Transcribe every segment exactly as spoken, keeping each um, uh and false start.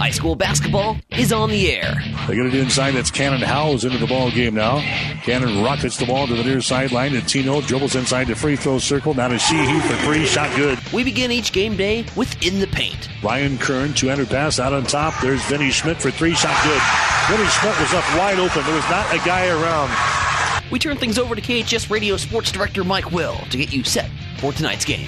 High school basketball is on the air. They get it inside. That's Cannon Howes into the ball game now. Cannon rockets the ball to the near sideline. And Tino dribbles inside the free throw circle. Now to Sheehy for three. Shot good. We begin each game day with In the Paint. Ryan Kern, two-handed pass out on top. There's Vinny Schmidt for three. Shot good. Vinny Schmidt was up wide open. There was not a guy around. We turn things over to K H S Radio Sports Director Mike Will to get you set for tonight's game.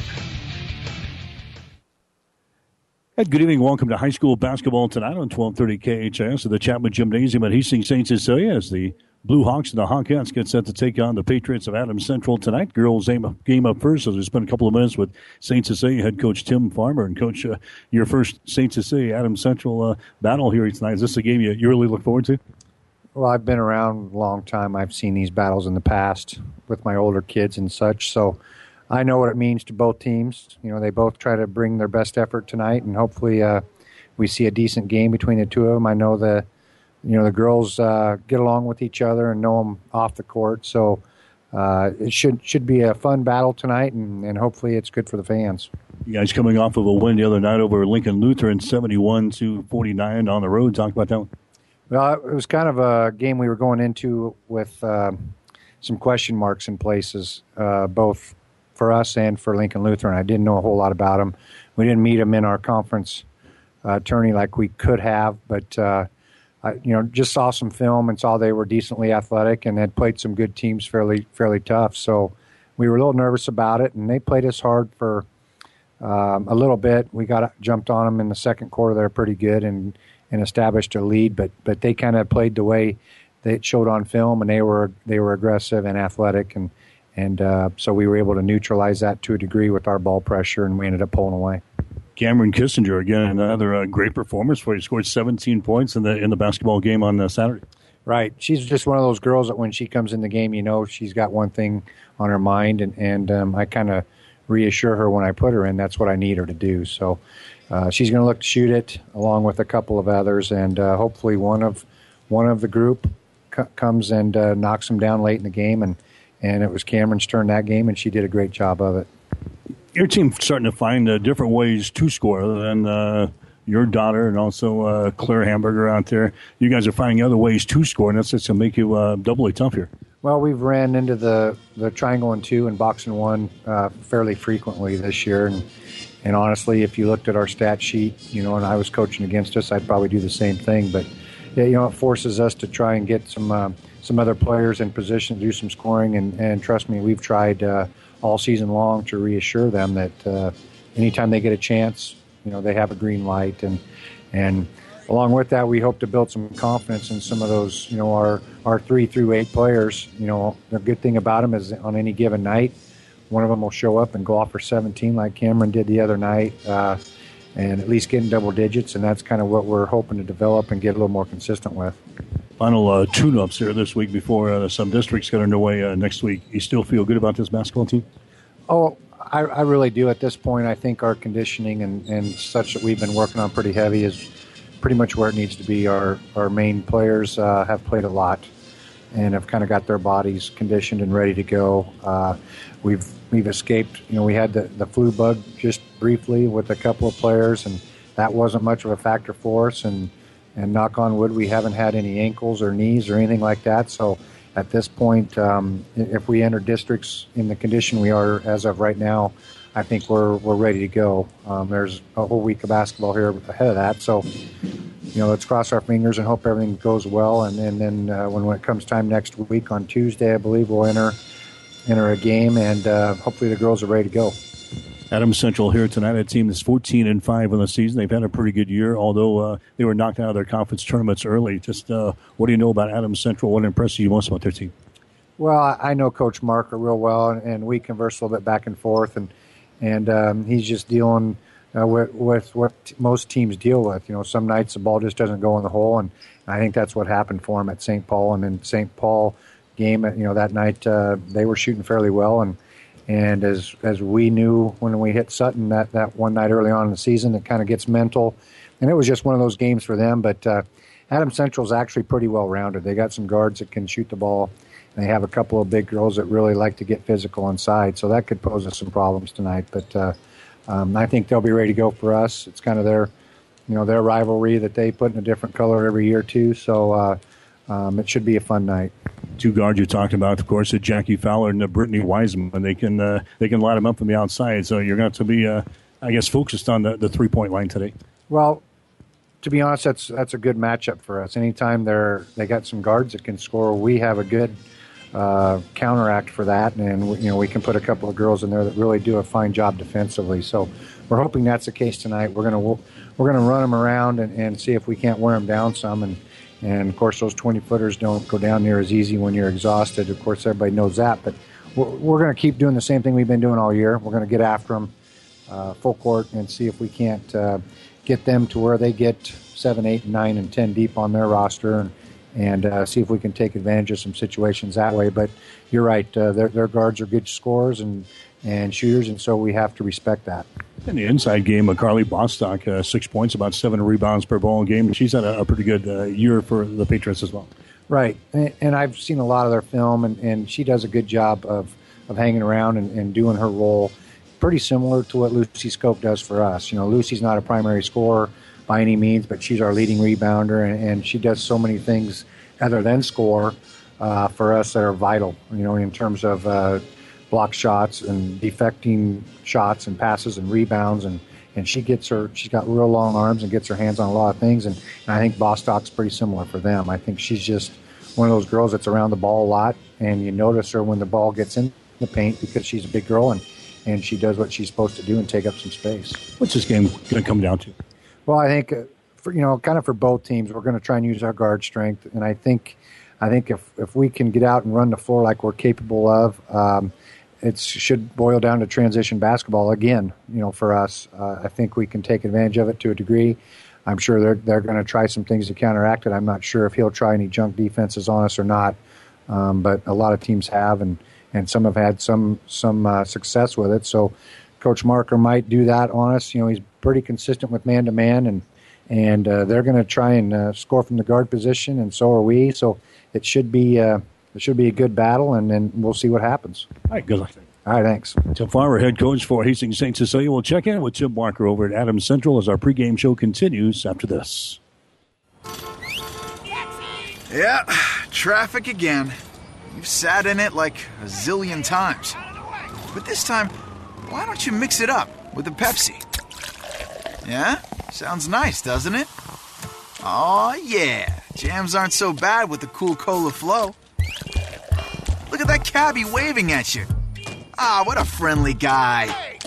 And good evening. Welcome to high school basketball tonight on twelve thirty K H S at the Chapman Gymnasium at Hastings Saint Cecilia as the Blue Hawks and the Hawkettes get set to take on the Patriots of Adams Central tonight. Girls game up, game up first as we spend a couple of minutes with Saint Cecilia head coach Tim Farmer. And, Coach, uh, your first Saint Cecilia Adams Central uh, battle here tonight. Is this a game you, you really look forward to? Well, I've been around a long time. I've seen these battles in the past with my older kids and such, so I know what it means to both teams. You know, they both try to bring their best effort tonight, and hopefully uh, we see a decent game between the two of them. I know the, you know, the girls uh, get along with each other and know them off the court, so uh, it should should be a fun battle tonight, and, and hopefully it's good for the fans. You guys coming off of a win the other night over Lincoln Lutheran, seventy-one to forty-nine on the road. Talk about that one. Well, it was kind of a game we were going into with uh, some question marks in places, uh, both for us and for Lincoln Lutheran. I didn't know a whole lot about them. We didn't meet them in our conference uh, tourney like we could have, but uh, I, you know, just saw some film and saw they were decently athletic and had played some good teams fairly fairly tough. So we were a little nervous about it, and they played us hard for um, a little bit. We got jumped on them in the second quarter. They were pretty good and and established a lead, but but they kind of played the way they showed on film, and they were they were aggressive and athletic, and and uh, so we were able to neutralize that to a degree with our ball pressure, and we ended up pulling away. Cameron Kissinger, again, another uh, great performance for you. Scored seventeen points in the in the basketball game on uh, Saturday. Right. She's just one of those girls that when she comes in the game, you know she's got one thing on her mind, and, and um, I kind of reassure her when I put her in. That's what I need her to do. So uh, she's going to look to shoot it along with a couple of others, and uh, hopefully one of one of the group c- comes and uh, knocks them down late in the game, and And it was Cameron's turn that game, and she did a great job of it. Your team's starting to find uh, different ways to score than uh, your daughter and also uh, Claire Hamburger out there. You guys are finding other ways to score, and that's just going to make you uh, doubly tough here. Well, we've ran into the, the triangle and two and box and one uh, fairly frequently this year. And, and honestly, if you looked at our stat sheet, you know, and I was coaching against us, I'd probably do the same thing. But, yeah, you know, it forces us to try and get some uh, – some other players in position to do some scoring, and, and trust me, we've tried uh, all season long to reassure them that uh, anytime they get a chance, you know, they have a green light, and and along with that, we hope to build some confidence in some of those, you know, our, our three through eight players. You know, the good thing about them is on any given night, one of them will show up and go off for seventeen like Cameron did the other night, uh, and at least get in double digits, and that's kind of what we're hoping to develop and get a little more consistent with. Final uh, tune-ups here this week before uh, some districts get underway uh, next week. You still feel good about this basketball team? Oh, I, I really do at this point. I think our conditioning and, and such that we've been working on pretty heavy is pretty much where it needs to be. Our, our main players uh, have played a lot and have kind of got their bodies conditioned and ready to go. Uh, we've we've escaped. You know, we had the, the flu bug just briefly with a couple of players, and that wasn't much of a factor for us. And And knock on wood, we haven't had any ankles or knees or anything like that. So at this point, um, if we enter districts in the condition we are as of right now, I think we're we're ready to go. Um, there's a whole week of basketball here ahead of that. So, you know, let's cross our fingers and hope everything goes well. And, and then uh, when, when it comes time next week on Tuesday, I believe we'll enter enter a game, and uh, hopefully the girls are ready to go. Adams Central here tonight, a team that's fourteen and five in the season. They've had a pretty good year, although uh, they were knocked out of their conference tournaments early. Just uh, what do you know about Adams Central? What impresses you most about their team? Well, I know Coach Marker real well, and we converse a little bit back and forth, and and um, he's just dealing uh, with, with what most teams deal with. You know, some nights the ball just doesn't go in the hole, and I think that's what happened for him at Saint Paul. And in Saint Paul game, you know, that night uh, they were shooting fairly well, and And as as we knew when we hit Sutton that, that one night early on in the season, it kind of gets mental. And it was just one of those games for them. But uh, Adams Central is actually pretty well-rounded. They got some guards that can shoot the ball. And they have a couple of big girls that really like to get physical inside. So that could pose us some problems tonight. But uh, um, I think they'll be ready to go for us. It's kind of their you know, their rivalry that they put in a different color every year too. So uh, um, it should be a fun night. Two guards you talked about, of course, Jackie Fowler and Brittany Wiseman. They can uh, they can light them up from the outside. So you're going to be, uh, I guess, focused on the, the three point line today. Well, to be honest, that's that's a good matchup for us. Anytime they're they got some guards that can score, we have a good uh, counteract for that, and you know we can put a couple of girls in there that really do a fine job defensively. So we're hoping that's the case tonight. We're gonna we're gonna run them around and, and see if we can't wear them down some, and and of course those twenty footers don't go down near as easy when you're exhausted. Of course, everybody knows that, but we're, we're gonna keep doing the same thing we've been doing all year. We're gonna get after them uh, full court and see if we can't. Uh, get them to where they get seven, eight, nine, and ten deep on their roster, and, and uh, see if we can take advantage of some situations that way. But you're right, uh, their, their guards are good scorers and, and shooters, and so we have to respect that. In the inside game, uh, Carly Bostock, uh, six points, about seven rebounds per ball game. She's had a, a pretty good uh, year for the Patriots as well. Right, and, and I've seen a lot of their film, and, and she does a good job of, of hanging around and, and doing her role. Pretty similar to what Lucy Scope does for us. You know, Lucy's not a primary scorer by any means, but she's our leading rebounder, and, and she does so many things other than score uh, for us that are vital, you know, in terms of uh, block shots and defecting shots and passes and rebounds, and, and she gets her, she's got real long arms and gets her hands on a lot of things, and, and I think Bostock's pretty similar for them. I think she's just one of those girls that's around the ball a lot, and you notice her when the ball gets in the paint because she's a big girl, and and she does what she's supposed to do and take up some space. What's this game going to come down to? Well, I think, uh, for, you know, kind of for both teams, we're going to try and use our guard strength. And I think I think if, if we can get out and run the floor like we're capable of, um, it should boil down to transition basketball again, you know, for us. Uh, I think we can take advantage of it to a degree. I'm sure they're, they're going to try some things to counteract it. I'm not sure if he'll try any junk defenses on us or not, um, but a lot of teams have, and and some have had some some uh, success with it. So Coach Marker might do that on us. You know, he's pretty consistent with man-to-man, and and uh, they're going to try and uh, score from the guard position, and so are we. So it should be uh, it should be a good battle, and then we'll see what happens. All right, good luck. All right, thanks. Tim Farmer, head coach for Hastings Saint Cecilia. We'll check in with Tim Barker over at Adams Central as our pregame show continues after this. Yeah, traffic again. You've sat in it like a zillion times. But this time, why don't you mix it up with a Pepsi? Yeah? Sounds nice, doesn't it? Aw, yeah. Jams aren't so bad with the cool cola flow. Look at that cabbie waving at you. Ah, what a friendly guy. Hey,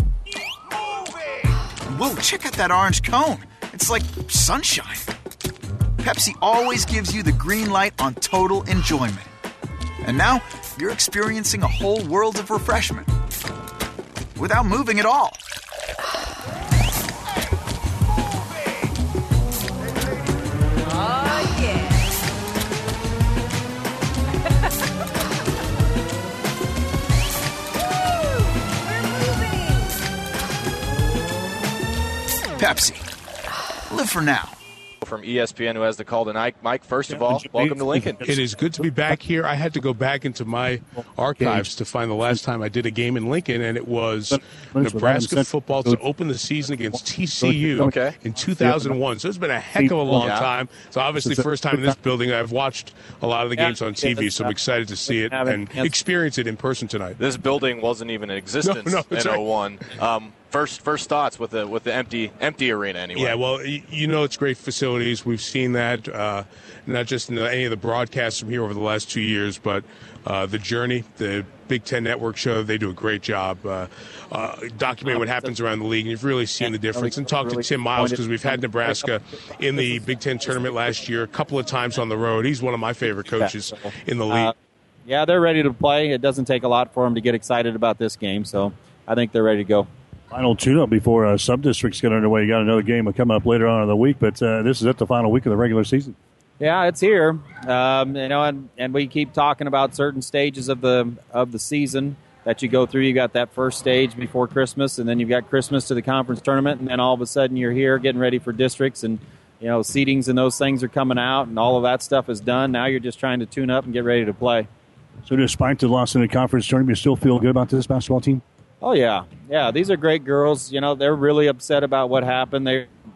whoa, check out that orange cone. It's like sunshine. Pepsi always gives you the green light on total enjoyment. And now, you're experiencing a whole world of refreshment without moving at all. Oh, yeah. Woo! We're moving! Pepsi. Live for now. From E S P N who has the call tonight. Mike, first of all, welcome to Lincoln. It is good to be back here. I had to go back into my archives to find the last time I did a game in Lincoln, and it was Nebraska football to open the season against T C U okay. in two thousand one. So it's been a heck of a long yeah. time. So obviously first time in this building. I've watched a lot of the games on T V, so I'm excited to see it and experience it in person tonight. This building wasn't even in existence no, no, in right. oh one. Um, First, first thoughts with the with the empty empty arena anyway. Yeah, well, you know it's great facilities. We've seen that uh, not just in the, any of the broadcasts from here over the last two years, but uh, the Journey, the Big Ten Network show, they do a great job uh, uh, documenting what happens around the league, and you've really seen the difference. And talk to Tim Miles, because we've had Nebraska in the Big Ten tournament last year a couple of times on the road. He's one of my favorite coaches in the league. Uh, yeah, they're ready to play. It doesn't take a lot for them to get excited about this game, so I think they're ready to go. Final tune-up before uh, sub-districts get underway. You got another game coming up later on in the week, but uh, this is at the final week of the regular season. Yeah, it's here. Um, you know, and, and we keep talking about certain stages of the of the season that you go through. You got that first stage before Christmas, and then you've got Christmas to the conference tournament, and then all of a sudden you're here getting ready for districts, and you know, seedings and those things are coming out, and all of that stuff is done. Now you're just trying to tune up and get ready to play. So despite the loss in the conference tournament, you still feel good about this basketball team? Oh, yeah. Yeah, these are great girls. You know, they're really upset about what happened. They,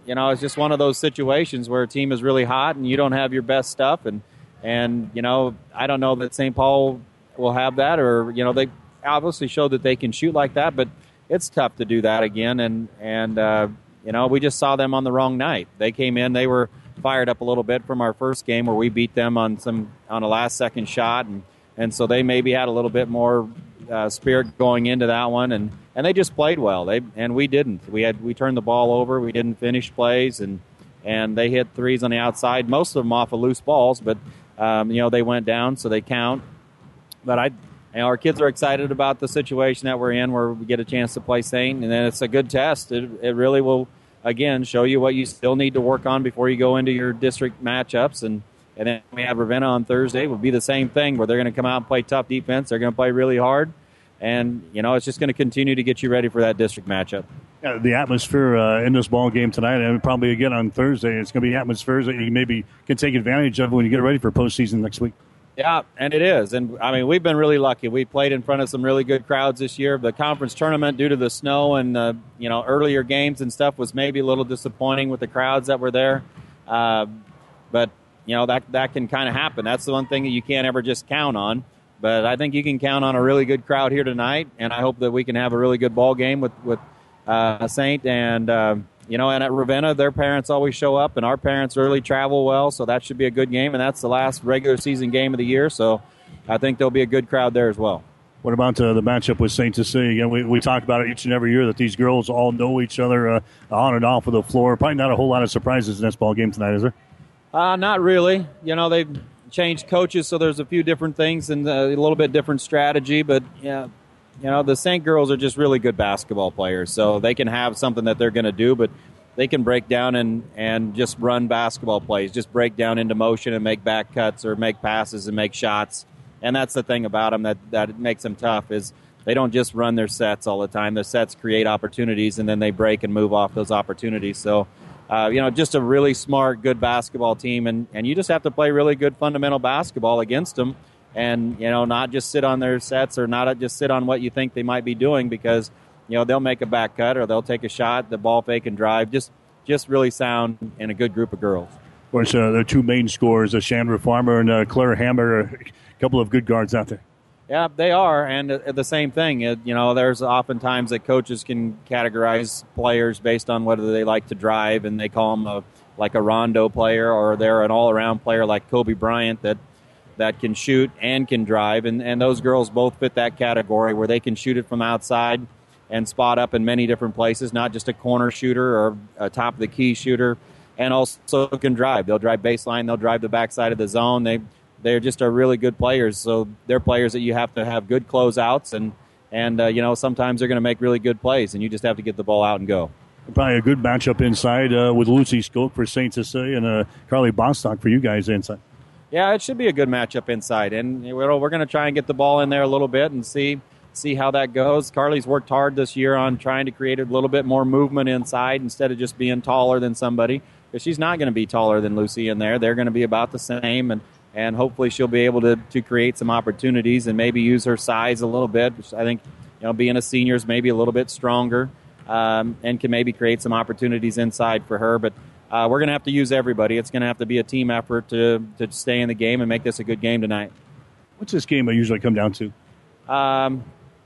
you know, it's just one of those situations where a team is really hot and you don't have your best stuff. And, and you know, I don't know that Saint Paul will have that, or, you know, they obviously showed that they can shoot like that, but it's tough to do that again. And, and uh, you know, we just saw them on the wrong night. They came in, they were fired up a little bit from our first game where we beat them on some on a last-second shot, and, and so they maybe had a little bit more uh, spirit going into that one, and, and they just played well. They and we didn't. We had we turned the ball over. We didn't finish plays, and and they hit threes on the outside, most of them off of loose balls, but um, you know, they went down, so they count. But I, you know, our kids are excited about the situation that we're in, where we get a chance to play Saint, and then it's a good test. It, it really will, again, show you what you still need to work on before you go into your district matchups. And, and then we have Ravenna on Thursday. It will be the same thing, where they're going to come out and play tough defense. They're going to play really hard. And, you know, it's just going to continue to get you ready for that district matchup. Yeah, the atmosphere uh, in this ball game tonight, and probably again on Thursday, it's going to be atmospheres that you maybe can take advantage of when you get ready for postseason next week. Yeah, and it is. And, I mean, we've been really lucky. We played in front of some really good crowds this year. The conference tournament, due to the snow and, uh, you know, earlier games and stuff, was maybe a little disappointing with the crowds that were there. Uh, but, you know, that that can kind of happen. That's the one thing that you can't ever just count on. But I think you can count on a really good crowd here tonight, and I hope that we can have a really good ball game with, with uh, Saint. And, uh, you know, and at Ravenna, their parents always show up, and our parents really travel well, so that should be a good game. And that's the last regular season game of the year, so I think there'll be a good crowd there as well. What about uh, the matchup with Saint Cecilia? Again, we, we talk about it each and every year that these girls all know each other uh, on and off of the floor. Probably not a whole lot of surprises in this ball game tonight, is there? Uh, not really. You know, they've changed coaches, so there's a few different things and a little bit different strategy. But, yeah, you know, the Saint girls are just really good basketball players, so they can have something that they're going to do, but they can break down and, and just run basketball plays, just break down into motion and make back cuts or make passes and make shots. And that's the thing about them that, that makes them tough, is they don't just run their sets all the time. Their sets create opportunities, and then they break and move off those opportunities. So, uh, you know, just a really smart, good basketball team, and, and you just have to play really good fundamental basketball against them and, you know, not just sit on their sets or not just sit on what you think they might be doing, because, you know, they'll make a back cut or they'll take a shot, the ball fake and drive. Just just really sound and a good group of girls. Of course, uh, the two main scorers, uh, Chandra Farmer and uh, Claire Hammer, a couple of good guards out there. Yeah, they are, and uh, the same thing. Uh, you know, there's oftentimes that coaches can categorize players based on whether they like to drive, and they call them a, like a rondo player, or they're an all-around player like Kobe Bryant that that can shoot and can drive, and, and those girls both fit that category where they can shoot it from outside and spot up in many different places, not just a corner shooter or a top-of-the-key shooter, and also can drive. They'll drive baseline. They'll drive the backside of the zone. They They're just are really good players. So they're players that you have to have good closeouts, and, and uh, you know, sometimes they're going to make really good plays, and you just have to get the ball out and go. Probably a good matchup inside uh, with Lucy Skoke for Saint Cecilia and uh, Carly Bostock for you guys inside. Yeah, it should be a good matchup inside, and we're, we're going to try and get the ball in there a little bit and see see how that goes. Carly's worked hard this year on trying to create a little bit more movement inside instead of just being taller than somebody, because she's not going to be taller than Lucy in there. They're going to be about the same, and And hopefully she'll be able to, to create some opportunities and maybe use her size a little bit, which I think, you know, being a senior is maybe a little bit stronger, um, and can maybe create some opportunities inside for her. But uh, we're going to have to use everybody. It's going to have to be a team effort to, to stay in the game and make this a good game tonight. What's this game usually come down to? Um,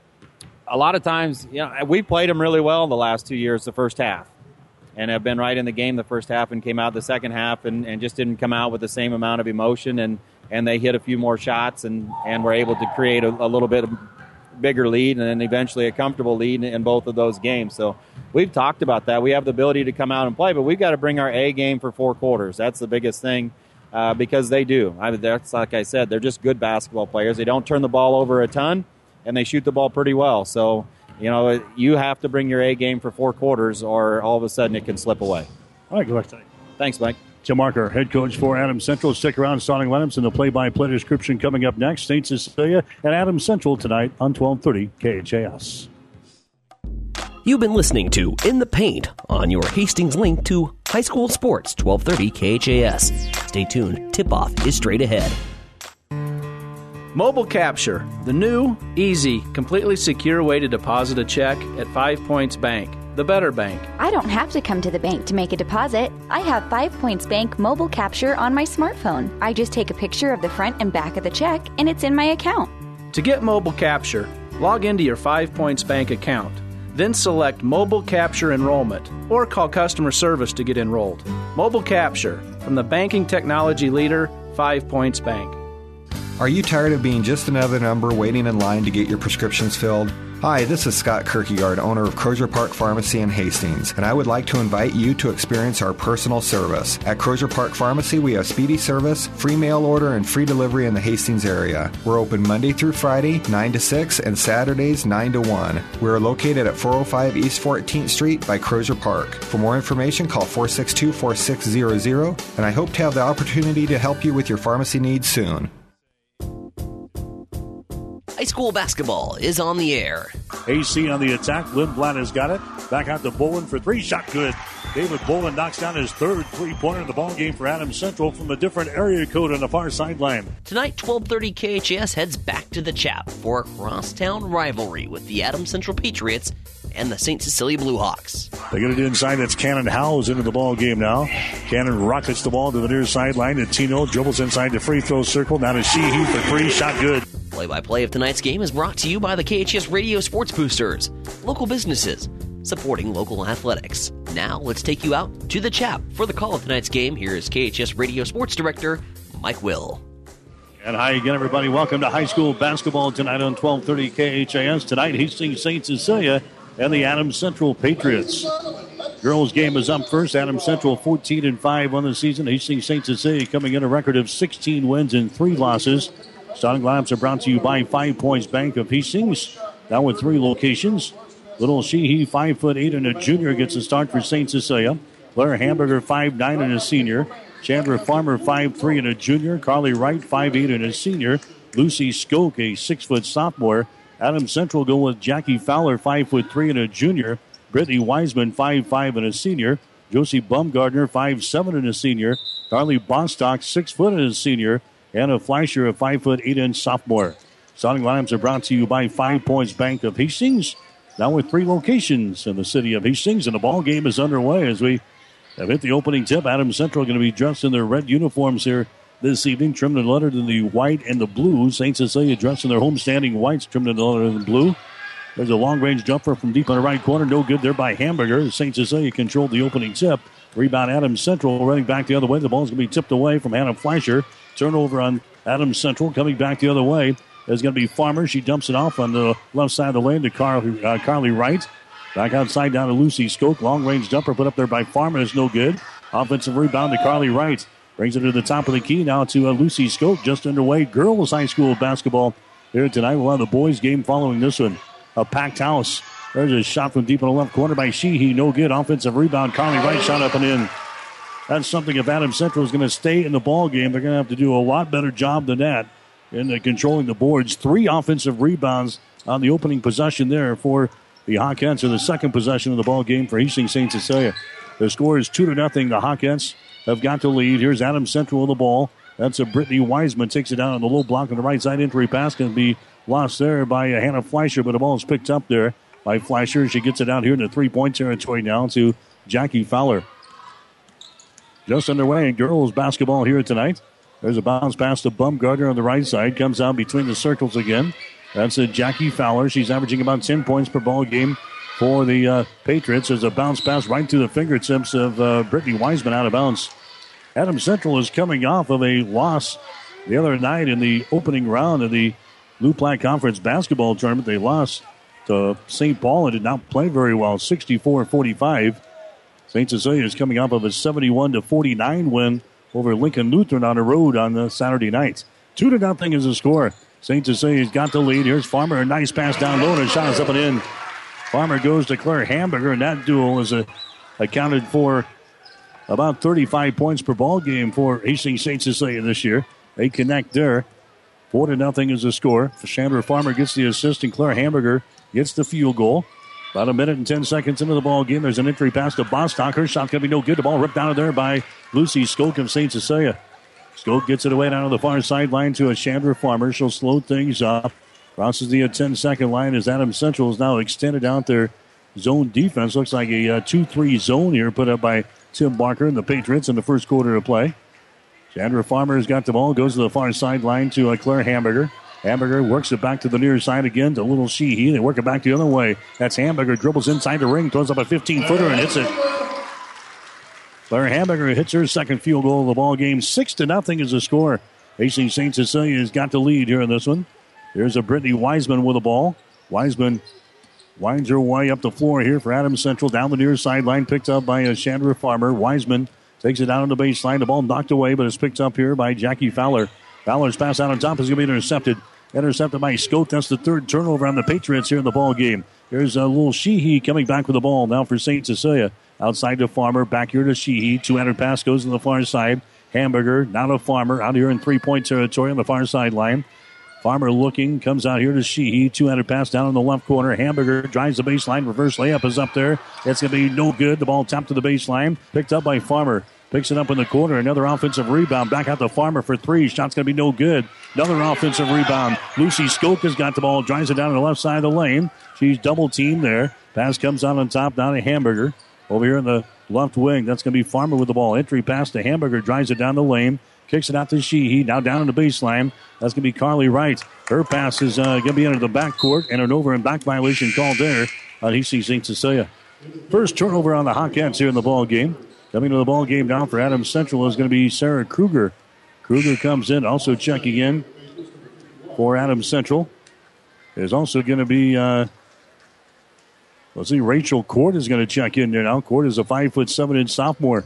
a lot of times, you know, we played them really well the last two years, the first half, and have been right in the game the first half and came out the second half and, and just didn't come out with the same amount of emotion, and, and they hit a few more shots and, and were able to create a, a little bit of bigger lead and then eventually a comfortable lead in, in both of those games. So we've talked about that. We have the ability to come out and play, but we've got to bring our A game for four quarters. That's the biggest thing, uh, because they do. I mean, that's, like I said, they're just good basketball players. They don't turn the ball over a ton, and they shoot the ball pretty well. So, you know, you have to bring your A game for four quarters, or all of a sudden it can slip away. All right, good luck tonight. Thanks, Mike. Jim Marker, head coach for Adams Central. Stick around, starting lineups and the play-by-play description coming up next. Saint Cecilia and Adams Central tonight on twelve thirty K H A S. You've been listening to In the Paint on your Hastings link to high school sports, twelve thirty K H A S. Stay tuned. Tip-off is straight ahead. Mobile Capture, the new, easy, completely secure way to deposit a check at Five Points Bank, the better bank. I don't have to come to the bank to make a deposit. I have Five Points Bank Mobile Capture on my smartphone. I just take a picture of the front and back of the check, and it's in my account. To get Mobile Capture, log into your Five Points Bank account. Then select Mobile Capture Enrollment or call customer service to get enrolled. Mobile Capture, from the banking technology leader, Five Points Bank. Are you tired of being just another number waiting in line to get your prescriptions filled? Hi, this is Scott Kierkegaard, owner of Crozier Park Pharmacy in Hastings, and I would like to invite you to experience our personal service. At Crozier Park Pharmacy, we have speedy service, free mail order, and free delivery in the Hastings area. We're open Monday through Friday, nine to six, and Saturdays, nine to one. We're located at four oh five East fourteenth Street by Crozier Park. For more information, call four six two, four six zero zero, and I hope to have the opportunity to help you with your pharmacy needs soon. High school basketball is on the air. A C on the attack. Lindblad has got it. Back out to Bolin for three. Shot good. David Bolin knocks down his third three-pointer in the ball game for Adams Central from a different area code on the far sideline. Tonight, twelve thirty K H A S heads back to the Chap for a crosstown rivalry with the Adams Central Patriots and the Saint Cecilia Bluehawks. They get it inside. That's Cannon Howes into the ball game now. Cannon rockets the ball to the near sideline, and Tino dribbles inside the free throw circle. Now to Sheehy for three. Shot good. Play-by-play of tonight's game is brought to you by the K H S Radio Sports Boosters, local businesses supporting local athletics. Now let's take you out to the Chap for the call of tonight's game. Here is K H S Radio Sports Director Mike Will. And hi again, everybody. Welcome to high school basketball tonight on twelve thirty K H A S. Tonight, Hastings Saint Cecilia and the Adams Central Patriots. Girls game is up first. Adams Central fourteen and five on the season. Hastings Saint Cecilia coming in a record of sixteen wins and three losses. Starting lineups are brought to you by Five Points Bank of Hastings. Now with three locations. Little Sheehy, five foot eight and a junior, gets a start for Saint Cecilia. Blair Hamburger, five nine and a senior. Chandler Farmer, five three and a junior. Carly Wright, five eight and a senior. Lucy Skoke, a six foot sophomore. Adams Central go with Jackie Fowler, five foot three and a junior. Brittany Wiseman, five five and a senior. Josie Bumgardner, five seven and a senior. Carly Bostock, six foot and a senior. Anna Fleischer, a five foot eight inch sophomore. Starting lineups are brought to you by Five Points Bank of Hastings. Now with three locations in the city of Hastings, and the ball game is underway as we have hit the opening tip. Adams Central going to be dressed in their red uniforms here this evening, trimmed and lettered in the white and the blue. Saint Cecilia dressed in their homestanding whites, trimmed and lettered in blue. There's a long-range jumper from deep in the right corner. No good there by Hamburger. Saint Cecilia controlled the opening tip. Rebound Adams Central running back the other way. The ball's going to be tipped away from Hannah Fleischer. Turnover on Adams Central. Coming back the other way is going to be Farmer. She dumps it off on the left side of the lane to Carly, uh, Carly Wright. Back outside down to Lucy Skoke. Long-range jumper put up there by Farmer is no good. Offensive rebound to Carly Wright. Brings it to the top of the key now to uh, Lucy Skoke. Just underway. Girls high school basketball here tonight. We'll have the boys game following this one. A packed house. There's a shot from deep in the left corner by Sheehy. No good. Offensive rebound. Carly Wright shot up and in. That's something if Adams Central is going to stay in the ball game, they're going to have to do a lot better job than that in uh, controlling the boards. Three offensive rebounds on the opening possession there for the Hawkettes, or the second possession of the ball game for Hastings Saint Cecilia. The score is two to nothing. The Hawkettes have got to lead. Here's Adams Central with the ball. That's a Brittany Wiseman takes it down on the low block on the right side. Entry pass can be lost there by uh, Hannah Fleischer, but the ball is picked up there by Fleischer. She gets it out here in the three-point territory now to Jackie Fowler. Just underway in girls basketball here tonight. There's a bounce pass to Bumgardner on the right side. Comes out between the circles again. That's a Jackie Fowler. She's averaging about ten points per ball game for the uh, Patriots. There's a bounce pass right to the fingertips of uh, Brittany Wiseman out of bounds. Adams Central is coming off of a loss the other night in the opening round of the Blue Platte Conference basketball tournament. They lost to Saint Paul and did not play very well, sixty-four forty-five. Saint Cecilia is coming off of a seventy-one to forty-nine win over Lincoln Lutheran on the road on the Saturday night. Two to nothing is the score. Saint Cecilia's got the lead. Here's Farmer, a nice pass down low, and a shot is up and in. Farmer goes to Claire Hamburger, and that duel is a, accounted for about thirty-five points per ball game for Hastings Saint Cecilia this year. They connect there. Four to nothing is the score. Chandler Farmer gets the assist, and Claire Hamburger gets the field goal. About a minute and ten seconds into the ball game, there's an entry pass to Bostock. Her shot going to be no good. The ball ripped out of there by Lucy Skoke of Saint Cecilia. Skoke gets it away down to the far sideline to a Chandra Farmer. She'll slow things up. Crosses the ten-second line as Adams Central is now extended out their zone defense. Looks like a two three zone here put up by Tim Barker and the Patriots in the first quarter of play. Chandra Farmer has got the ball, goes to the far sideline to uh, Claire Hamburger. Hamburger works it back to the near side again to Little Sheehy. They work it back the other way. That's Hamburger, dribbles inside the ring, throws up a fifteen-footer and hits it. Claire Hamburger hits her second field goal of the ball game. Six to nothing is the score. Hastings Saint Cecilia has got the lead here in this one. Here's a Brittany Wiseman with the ball. Wiseman winds her way up the floor here for Adams Central. Down the near sideline, picked up by uh, Chandra Farmer. Wiseman takes it down on the baseline. The ball knocked away, but it's picked up here by Jackie Fowler. Fowler's pass out on top is going to be intercepted. Intercepted by Skoke. That's the third turnover on the Patriots here in the ball game. Here's a little Sheehy coming back with the ball now for Saint Cecilia. Outside to Farmer, back here to Sheehy. two-handed pass goes to the far side. Hamburger, now to Farmer, out here in three-point territory on the far sideline. Farmer looking, comes out here to Sheehy. two-handed pass down in the left corner. Hamburger drives the baseline. Reverse layup is up there. It's going to be no good. The ball tapped to the baseline. Picked up by Farmer. Picks it up in the corner. Another offensive rebound. Back out to Farmer for three. Shot's going to be no good. Another offensive rebound. Lucy Skoke has got the ball. Drives it down to the left side of the lane. She's double teamed there. Pass comes out on top. Down to Hamburger. Over here in the left wing. That's going to be Farmer with the ball. Entry pass to Hamburger. Drives it down the lane. Kicks it out to Sheehy. Now down in the baseline. That's going to be Carly Wright. Her pass is uh, going to be into the backcourt. And an over and back violation called there on Hastings Saint Cecilia. First turnover on the Hawkettes here in the ball game. Coming to the ball game now for Adams Central is going to be Sarah Kruger. Kruger comes in, also checking in for Adams Central. There's also going to be, uh, let's see, Rachel Court is going to check in there now. Court is a five foot seven inch sophomore.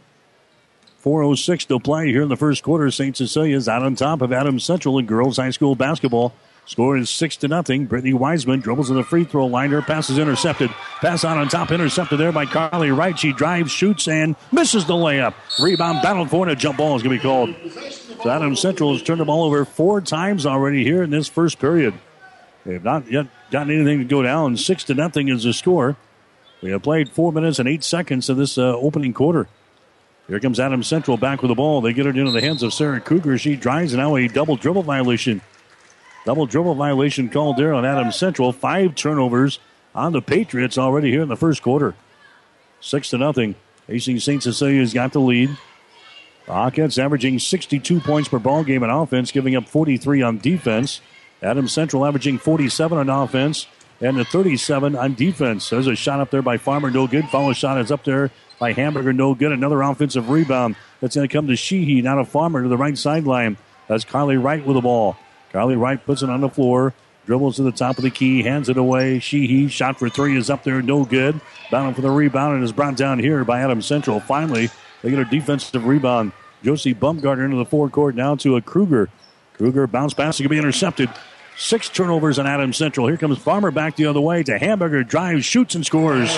four oh six to play here in the first quarter. Saint Cecilia is out on top of Adams Central in girls high school basketball. Score is six to nothing. Brittany Wiseman dribbles to the free throw line. Her pass is intercepted. Pass out on top, intercepted there by Carly Wright. She drives, shoots, and misses the layup. Rebound battled for, and a jump ball is going to be called. So Adams Central has turned the ball over four times already here in this first period. They have not yet gotten anything to go down. Six to nothing is the score. We have played four minutes and eight seconds of this uh, opening quarter. Here comes Adams Central back with the ball. They get it into the hands of Sarah Kruger. She drives, and now a double dribble violation. Double dribble violation called there on Adams Central. Five turnovers on the Patriots already here in the first quarter. Six to nothing. Hastings Saint Cecilia's got the lead. The Hawkettes averaging sixty-two points per ball game on offense, giving up forty-three on defense. Adams Central averaging forty-seven on offense and the thirty-seven on defense. There's a shot up there by Farmer, no good. Follow shot is up there by Hamburger, no good. Another offensive rebound. That's going to come to Sheehy, not a Farmer to the right sideline. That's Carly Wright with the ball. Carly Wright puts it on the floor, dribbles to the top of the key, hands it away. Sheehy, shot for three is up there, no good. Battling for the rebound and is brought down here by Adams Central. Finally, they get a defensive rebound. Josie Bumgarner into the forecourt now to a Kruger. Kruger bounce pass, it can be intercepted. Six turnovers on Adams Central. Here comes Farmer back the other way to Hamburger, drives, shoots, and scores.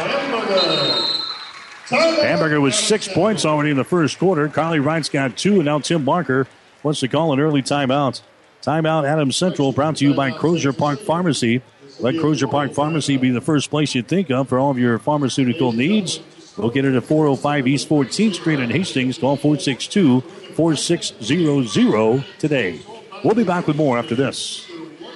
Hamburger with six points already in the first quarter. Carly Wright's got two, and now Tim Barker wants to call an early timeout. Timeout Adams Central brought to you by Crozier Park Pharmacy. Let Crozier Park Pharmacy be the first place you think of for all of your pharmaceutical needs. Located at four oh five East fourteenth Street in Hastings. Call four six two, four six zero zero today. We'll be back with more after this.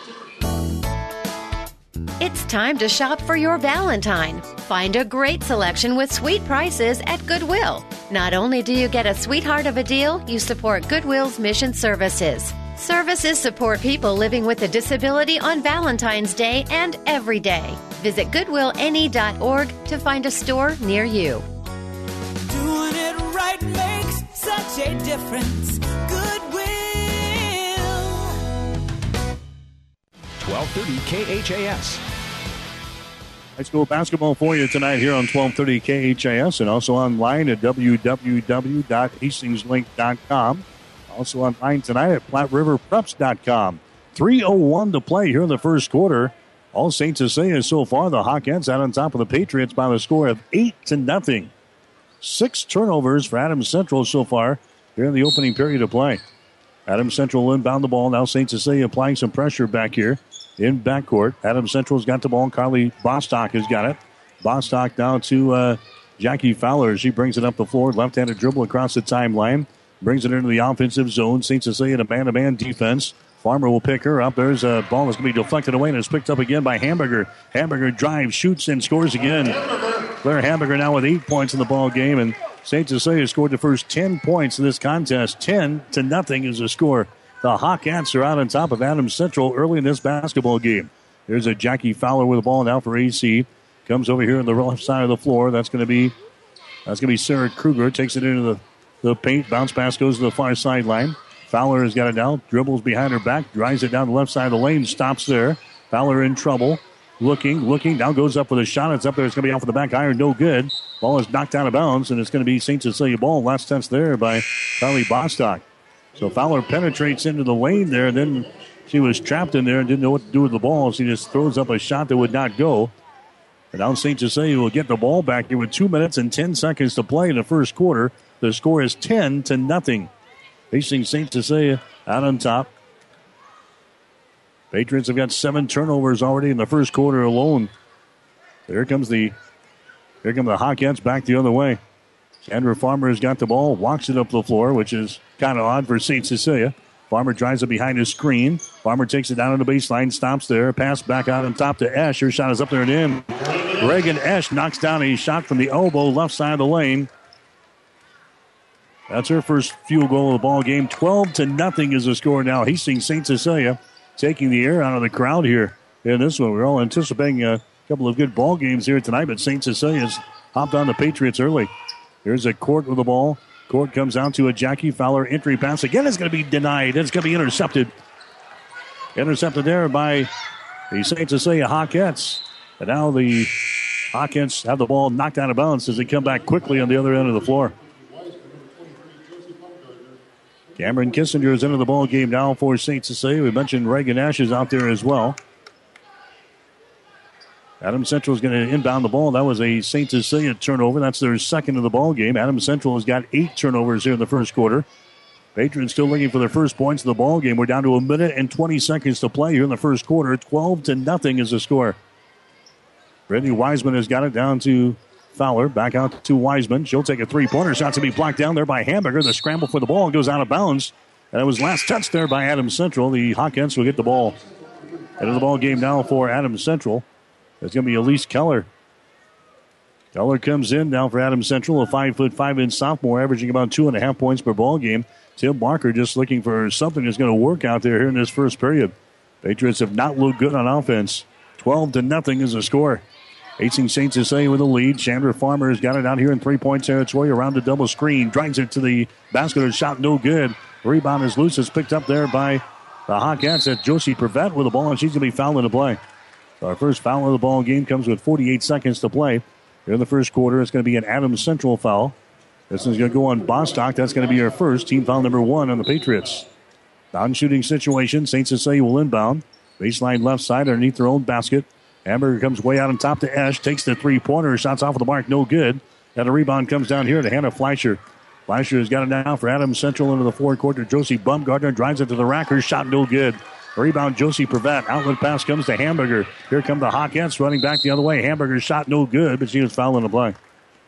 It's time to shop for your Valentine. Find a great selection with sweet prices at Goodwill. Not only do you get a sweetheart of a deal, you support Goodwill's mission services. Services support people living with a disability on Valentine's Day and every day. Visit goodwill n e dot org to find a store near you. Doing it right makes such a difference. Goodwill. twelve thirty K H A S. High school basketball for you tonight here on twelve thirty K H A S and also online at w w w dot hastings link dot com. Also online tonight at platte river preps dot com. three oh one to play here in the first quarter. All Saint Cecilia so far, the Hawkettes out on top of the Patriots by the score of eight to nothing. Six turnovers for Adams Central so far here in the opening period of play. Adams Central inbound the ball. Now Saint Cecilia applying some pressure back here in backcourt. Adams Central's got the ball. Carly Bostock has got it. Bostock down to uh, Jackie Fowler. She brings it up the floor. Left-handed dribble across the timeline. Brings it into the offensive zone. Saint Cecilia in a man-to-man defense. Farmer will pick her up. There's a ball that's going to be deflected away, and it's picked up again by Hamburger. Hamburger drives, shoots, and scores again. Claire Hamburger now with eight points in the ball game, and Saint Cecilia scored the first ten points in this contest. ten to nothing is the score. The Hawkettes are out on top of Adams Central early in this basketball game. There's a Jackie Fowler with the ball now for A C. Comes over here on the left side of the floor. That's going to be that's going to be Sarah Kruger. Takes it into the, the paint. Bounce pass goes to the far sideline. Fowler has got it now. Dribbles behind her back. Drives it down the left side of the lane. Stops there. Fowler in trouble. Looking, looking. Now goes up with a shot. It's up there. It's going to be off of the back iron. No good. Ball is knocked out of bounds, and it's going to be Saint Cecilia ball. Last touch there by Carly Bostock. So Fowler penetrates into the lane there, and then she was trapped in there and didn't know what to do with the ball. She just throws up a shot that would not go. And now Saint Cecilia will get the ball back here with two minutes and ten seconds to play in the first quarter. The score is ten to nothing. Facing Saint Cecilia out on top. Patriots have got seven turnovers already in the first quarter alone. Here comes the here come the Hawkettes back the other way. Sandra Farmer has got the ball, walks it up the floor, which is kind of odd for Saint Cecilia. Farmer drives it behind his screen. Farmer takes it down on the baseline, stops there. Pass back out on top to Esch. Her shot is up there and in. Reagan Esch knocks down a shot from the elbow, left side of the lane. That's her first field goal of the ball game. twelve to nothing is the score now. Hastings Saint Cecilia taking the air out of the crowd here in this one. We're all anticipating a couple of good ball games here tonight, but Saint Cecilia's hopped on the Patriots early. Here's a Court with the ball. Court comes out to a Jackie Fowler entry pass. Again, it's going to be denied. It's going to be intercepted. Intercepted there by the Saint Cecilia Hawkettes. And now the Hawkettes have the ball knocked out of bounds as they come back quickly on the other end of the floor. Cameron Kissinger is into the ball game now for Saint Cecilia. We mentioned Reagan Ash is out there as well. Adams Central is going to inbound the ball. That was a Saint Cecilia turnover. That's their second of the ball game. Adams Central has got eight turnovers here in the first quarter. Patriots still looking for their first points of the ball game. We're down to a minute and twenty seconds to play here in the first quarter. twelve to nothing is the score. Brittany Wiseman has got it down to Fowler. Back out to Wiseman. She'll take a three-pointer. Shot to be blocked down there by Hamburger. The scramble for the ball goes out of bounds. And it was last touch there by Adams Central. The Hawkettes will get the ball. Into the ball game now for Adams Central. It's going to be Elise Keller. Keller comes in now for Adams Central, a five foot five inch sophomore, averaging about two and a half points per ball game. Tim Barker just looking for something that's going to work out there here in this first period. Patriots have not looked good on offense. twelve to nothing is the score. Hastings Saint Cecilia with the lead. Chandler Farmer has got it out here in three-point territory around the double screen. Drives it to the basket. A shot no good. Rebound is loose. It's picked up there by the Hawkettes. That's Josie Prevette with the ball, and she's going to be fouled into play. So our first foul of the ball game comes with forty-eight seconds to play. Here in the first quarter, it's going to be an Adams Central foul. This is going to go on Bostock. That's going to be our first team foul number one on the Patriots. Non-shooting situation. Saint Cecilia will inbound. Baseline left side underneath their own basket. Hamburger comes way out on top to Esch. Takes the three-pointer. Shots off of the mark. No good. And a rebound comes down here to Hannah Fleischer. Fleischer has got it now for Adams Central into the forecourt to Josie Bumgardner. Drives it to the rack. Her shot no good. Rebound, Josie Prevette. Outlet pass comes to Hamburger. Here come the Hawkettes running back the other way. Hamburger's shot no good, but she was fouling the play.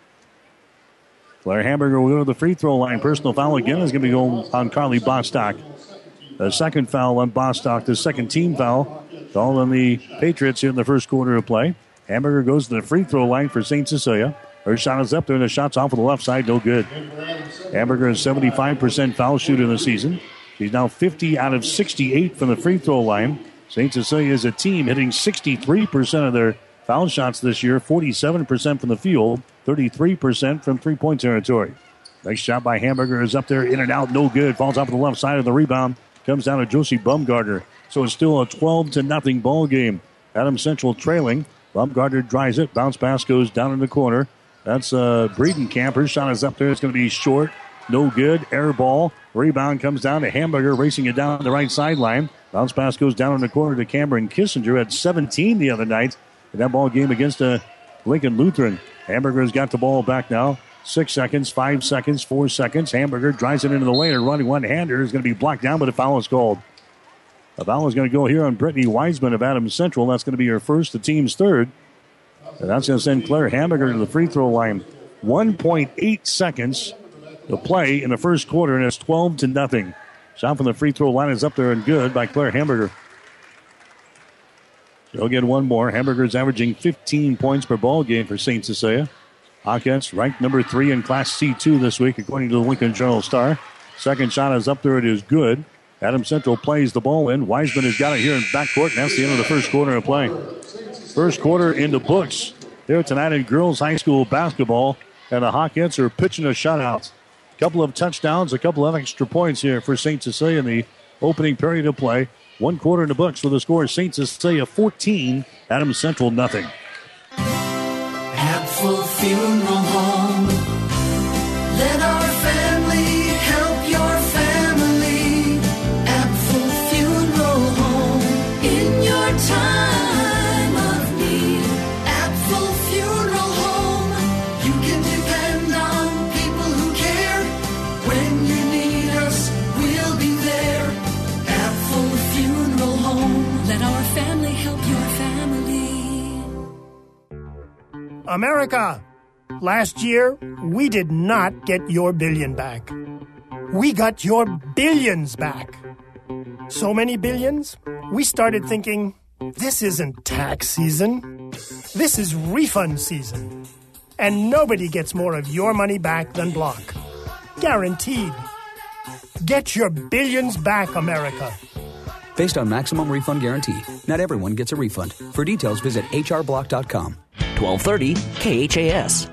Claire Hamburger will go to the free throw line. Personal foul again is going to be going on Carly Bostock. The second foul on Bostock, the second team foul. All on the Patriots here in the first quarter of play. Hamburger goes to the free throw line for Saint Cecilia. Her shot is up there, and the shot's off of the left side, no good. Hamburger is seventy-five percent foul shooter in the season. She's now fifty out of sixty-eight from the free throw line. Saint Cecilia is a team hitting sixty-three percent of their foul shots this year, forty-seven percent from the field, thirty-three percent from three-point territory. Next shot by Hamburger is up there, in and out, no good. Falls off the left side of the rebound. Comes down to Josie Bumgardner. So it's still a twelve to nothing ball game. Adams Central trailing. Bumgardner drives it. Bounce pass goes down in the corner. That's uh, Breedenkamp. Her shot is up there. It's going to be short. No good. Air ball. Rebound comes down to Hamburger, racing it down the right sideline. Bounce pass goes down in the corner to Cameron Kissinger. Had seventeen the other night in that ball game against uh, Lincoln Lutheran. Hamburger's got the ball back now. Six seconds, five seconds, four seconds. Hamburger drives it into the lane. Running one-hander is going to be blocked down, but a foul is called. A foul is going to go here on Brittany Wiseman of Adams Central. That's going to be her first, the team's third. And that's going to send Claire Hamburger to the free throw line. one point eight seconds to play in the first quarter, and it's twelve to nothing. Shot from the free throw line is up there and good by Claire Hamburger. She'll get one more. Hamburger's averaging fifteen points per ball game for Saint Cecilia. Hawkins ranked number three in Class C two this week, according to the Lincoln Journal-Star. Second shot is up there. It is good. Adams Central plays the ball in. Wiseman has got it here in backcourt, and that's the end of the first quarter of play. First quarter in the books here tonight in girls high school basketball, and the Hawkins are pitching a shutout. A couple of touchdowns, a couple of extra points here for Saint Cecilia in the opening period of play. One quarter in the books with the score Saint Cecilia fourteen, Adams Central nothing. Apfel Funeral Home. Let our family help your family. Apfel Funeral Home. In your time of need. Apfel Funeral Home. You can depend on people who care. When you need us, we'll be there. Apfel Funeral Home. Let our family help your family. America, last year, we did not get your billion back. We got your billions back. So many billions, we started thinking, this isn't tax season. This is refund season. And nobody gets more of your money back than Block. Guaranteed. Get your billions back, America. Based on maximum refund guarantee. Not everyone gets a refund. For details, visit h r block dot com. twelve thirty K H A S.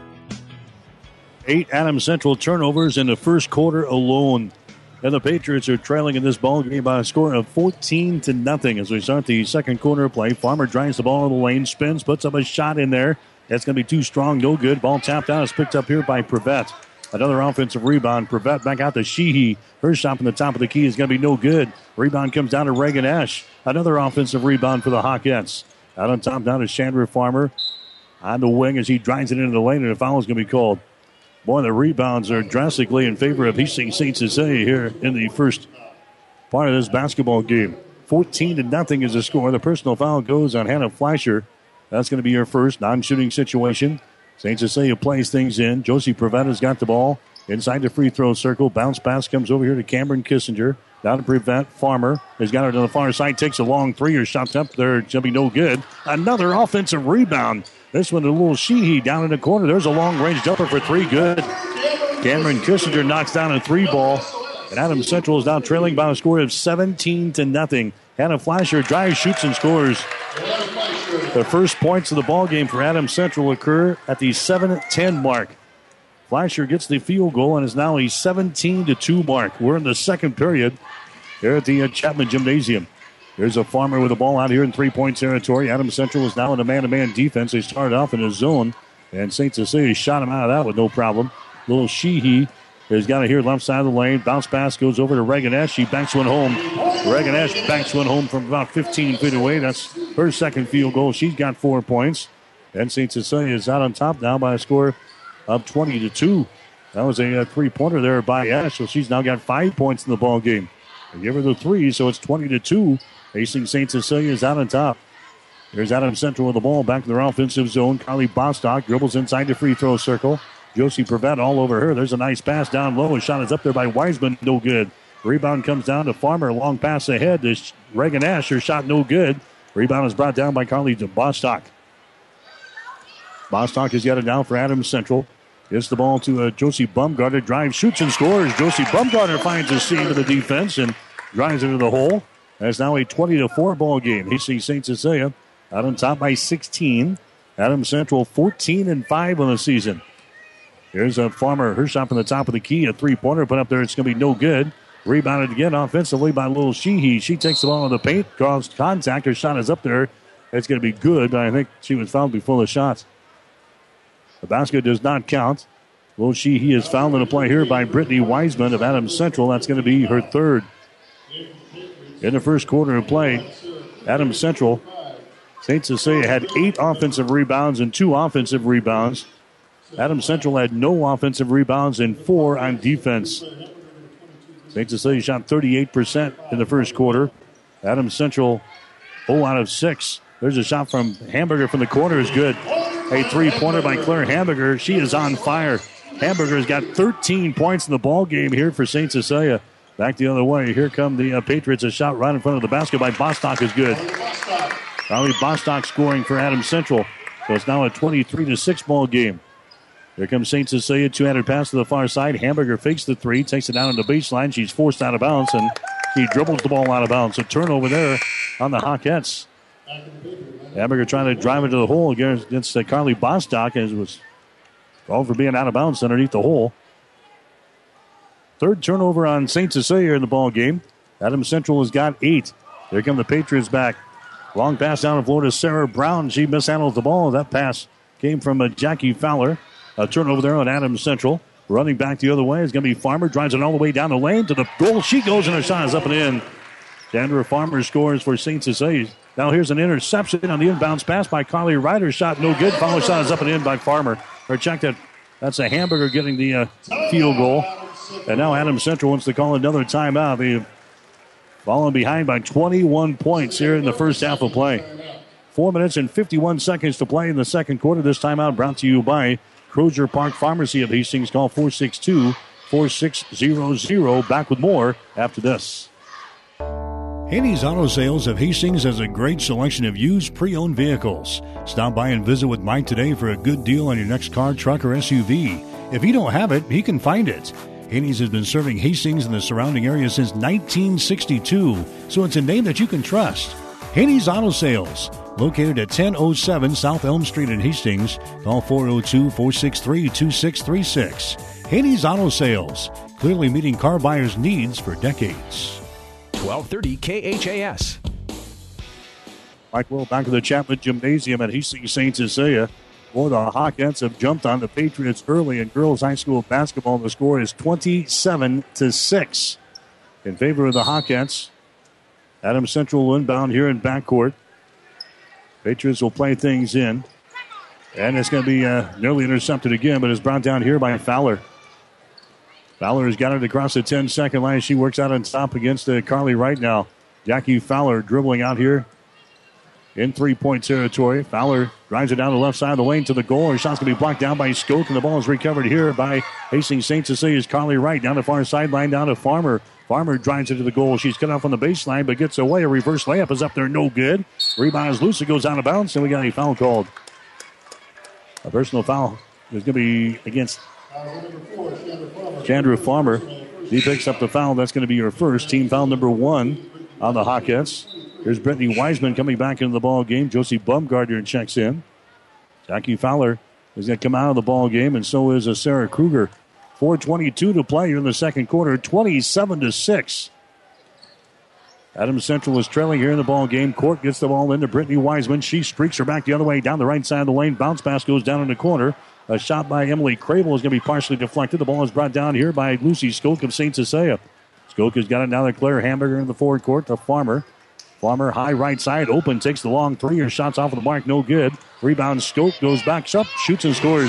Eight Adams Central turnovers in the first quarter alone. And the Patriots are trailing in this ball game by a score of fourteen to nothing as we start the second quarter of play. Farmer drives the ball in the lane, spins, puts up a shot in there. That's going to be too strong, no good. Ball tapped out. It's picked up here by Prevette. Another offensive rebound. Prevette back out to Sheehy. Her shot from the top of the key is going to be no good. Rebound comes down to Reagan Ash. Another offensive rebound for the Hawkettes. Out on top down to Chandra Farmer. On the wing as he drives it into the lane, and a foul is going to be called. Boy, the rebounds are drastically in favor of Hastings Saint Cecilia here in the first part of this basketball game. fourteen to nothing is the score. The personal foul goes on Hannah Fleischer. That's going to be her first non-shooting situation. Saint Cecilia plays things in. Josie Prevetta's got the ball inside the free throw circle. Bounce pass comes over here to Cameron Kissinger. Down to Prevette. Farmer has got it on the far side. Takes a long three or shot up there. It's going to be no good. Another offensive rebound. This one, a little Sheehy down in the corner. There's a long-range jumper for three. Good. Cameron Kissinger knocks down a three ball. And Adams Central is now trailing by a score of seventeen to nothing. Hannah Fleischer drives, shoots, and scores. The first points of the ball game for Adams Central occur at the seven ten mark. Fleischer gets the field goal and is now a seventeen to two mark. We're in the second period here at the uh, Chapman Gymnasium. There's a Farmer with the ball out here in three-point territory. Adams Central is now in a man-to-man defense. They started off in a zone, and Saint Cecilia shot him out of that with no problem. Little Sheehy has got it here left side of the lane. Bounce pass goes over to Reagan Ash. She banks one home. Reagan Ash banks one home from about fifteen feet away. That's her second field goal. She's got four points. And Saint Cecilia is out on top now by a score of twenty to two. That was a, a three-pointer there by Ash, so she's now got five points in the ball game. They give her the three, so it's twenty to two. Hastings Saint Cecilia is out on top. There's Adams Central with the ball back in their offensive zone. Carly Bostock dribbles inside the free throw circle. Josie Prevette all over her. There's a nice pass down low. A shot is up there by Wiseman. No good. Rebound comes down to Farmer. Long pass ahead to Reagan Ash. Her shot no good. Rebound is brought down by Carly Bostock. Bostock has got it down for Adams Central. Gets the ball to uh, Josie Bumgarner. Drives, shoots, and scores. Josie Bumgarner finds a seam to the defense and drives into the hole. That's now a twenty to four ball game. Hastings Saint Cecilia out on top by sixteen. Adams Central fourteen and five on the season. Here's a Farmer. Her shot from the top of the key. A three-pointer put up there. It's going to be no good. Rebounded again offensively by Little Sheehy. She takes the ball in the paint. Caused contact. Her shot is up there. It's going to be good, but I think she was fouled before the shot. The basket does not count. Little Sheehy is fouled in a play here by Brittany Wiseman of Adams Central. That's going to be her third. In the first quarter of play, Adams Central, Saint Cecilia had eight offensive rebounds and two offensive rebounds. Adams Central had no offensive rebounds and four on defense. Saint Cecilia shot thirty-eight percent in the first quarter. Adams Central, zero out of six. There's a shot from Hamburger from the corner is good. A three-pointer by Claire Hamburger. She is on fire. Hamburger's got thirteen points in the ball game here for Saint Cecilia. Back the other way. Here come the uh, Patriots. A shot right in front of the basket by Bostock is good. Riley Bostock scoring for Adams Central. So it's now a twenty-three to six ball game. Here comes Saint Cecilia. Two-handed pass to the far side. Hamburger fakes the three. Takes it down on the baseline. She's forced out of bounds, and she dribbles the ball out of bounds. A turnover there on the Hawkettes. Hamburger trying to drive into the hole against, against uh, Carly Bostock, as was called for being out of bounds underneath the hole. Third turnover on Saint Cecilia in the ball game. Adams Central has got eight. Here come the Patriots back. Long pass down the floor to Sarah Brown. She mishandles the ball. That pass came from uh, Jackie Fowler. A turnover there on Adams Central. Running back the other way is going to be Farmer. Drives it all the way down the lane to the goal. She goes, and her shot is up and in. Chandra Farmer scores for Saint Cecilia. Now here's an interception on the inbounds pass by Carly Ryder. Shot no good. Follow shot is up and in by Farmer. Or check that. That's a Hamburger getting the uh, field goal. And now Adams Central wants to call another timeout. They've fallen behind by twenty-one points here in the first half of play. Four minutes and fifty-one seconds to play in the second quarter. This timeout brought to you by Crozier Park Pharmacy of Hastings. Call four six two, four six zero zero. Back with more after this. Haney's Auto Sales of Hastings has a great selection of used pre-owned vehicles. Stop by and visit with Mike today for a good deal on your next car, truck, or S U V. If you don't have it, he can find it. Haney's has been serving Hastings and the surrounding area since nineteen sixty-two, so it's a name that you can trust. Haney's Auto Sales, located at ten oh seven South Elm Street in Hastings. Call four oh two, four six three, two six three six. Haney's Auto Sales, clearly meeting car buyers' needs for decades. twelve thirty K H A S. Mike Will back to the Chapman Gymnasium at Hastings Saint Cecilia. Boy, the Hawkettes have jumped on the Patriots early in girls high school basketball. The score is twenty-seven to six in favor of the Hawkettes. Adams Central will inbound here in backcourt. Patriots will play things in. And it's going to be uh, nearly intercepted again, but it's brought down here by Fowler. Fowler has got it across the ten-second line. She works out on top against uh, Carly right now. Jackie Fowler dribbling out here in three-point territory. Fowler drives it down the left side of the lane to the goal. Her shot's going to be blocked down by Skoke, and the ball is recovered here by Hastings Saint Cecilia's Carly Wright. Down the far sideline, down to Farmer. Farmer drives it to the goal. She's cut off on the baseline, but gets away. A reverse layup is up there, no good. Rebound is loose. It goes out of bounds, and we got a foul called. A personal foul is going to be against Chandra Farmer. He picks up the foul. That's going to be her first. Team foul number one on the Hawkettes. Here's Brittany Wiseman coming back into the ball game. Josie Bumgardner checks in. Jackie Fowler is going to come out of the ball game, and so is a Sarah Kruger. four twenty-two to play here in the second quarter, twenty-seven to six. Adams Central is trailing here in the ball game. Court gets the ball into Brittany Wiseman. She streaks her back the other way down the right side of the lane. Bounce pass goes down in the corner. A shot by Emily Crable is going to be partially deflected. The ball is brought down here by Lucy Skoke of Saint Cecilia. Skoke has got it now to Claire Hamburger in the forward court to Farmer. Farmer high right side, open, takes the long three. Her shot's off of the mark, no good. Rebound, Skoke goes back up, shoots and scores.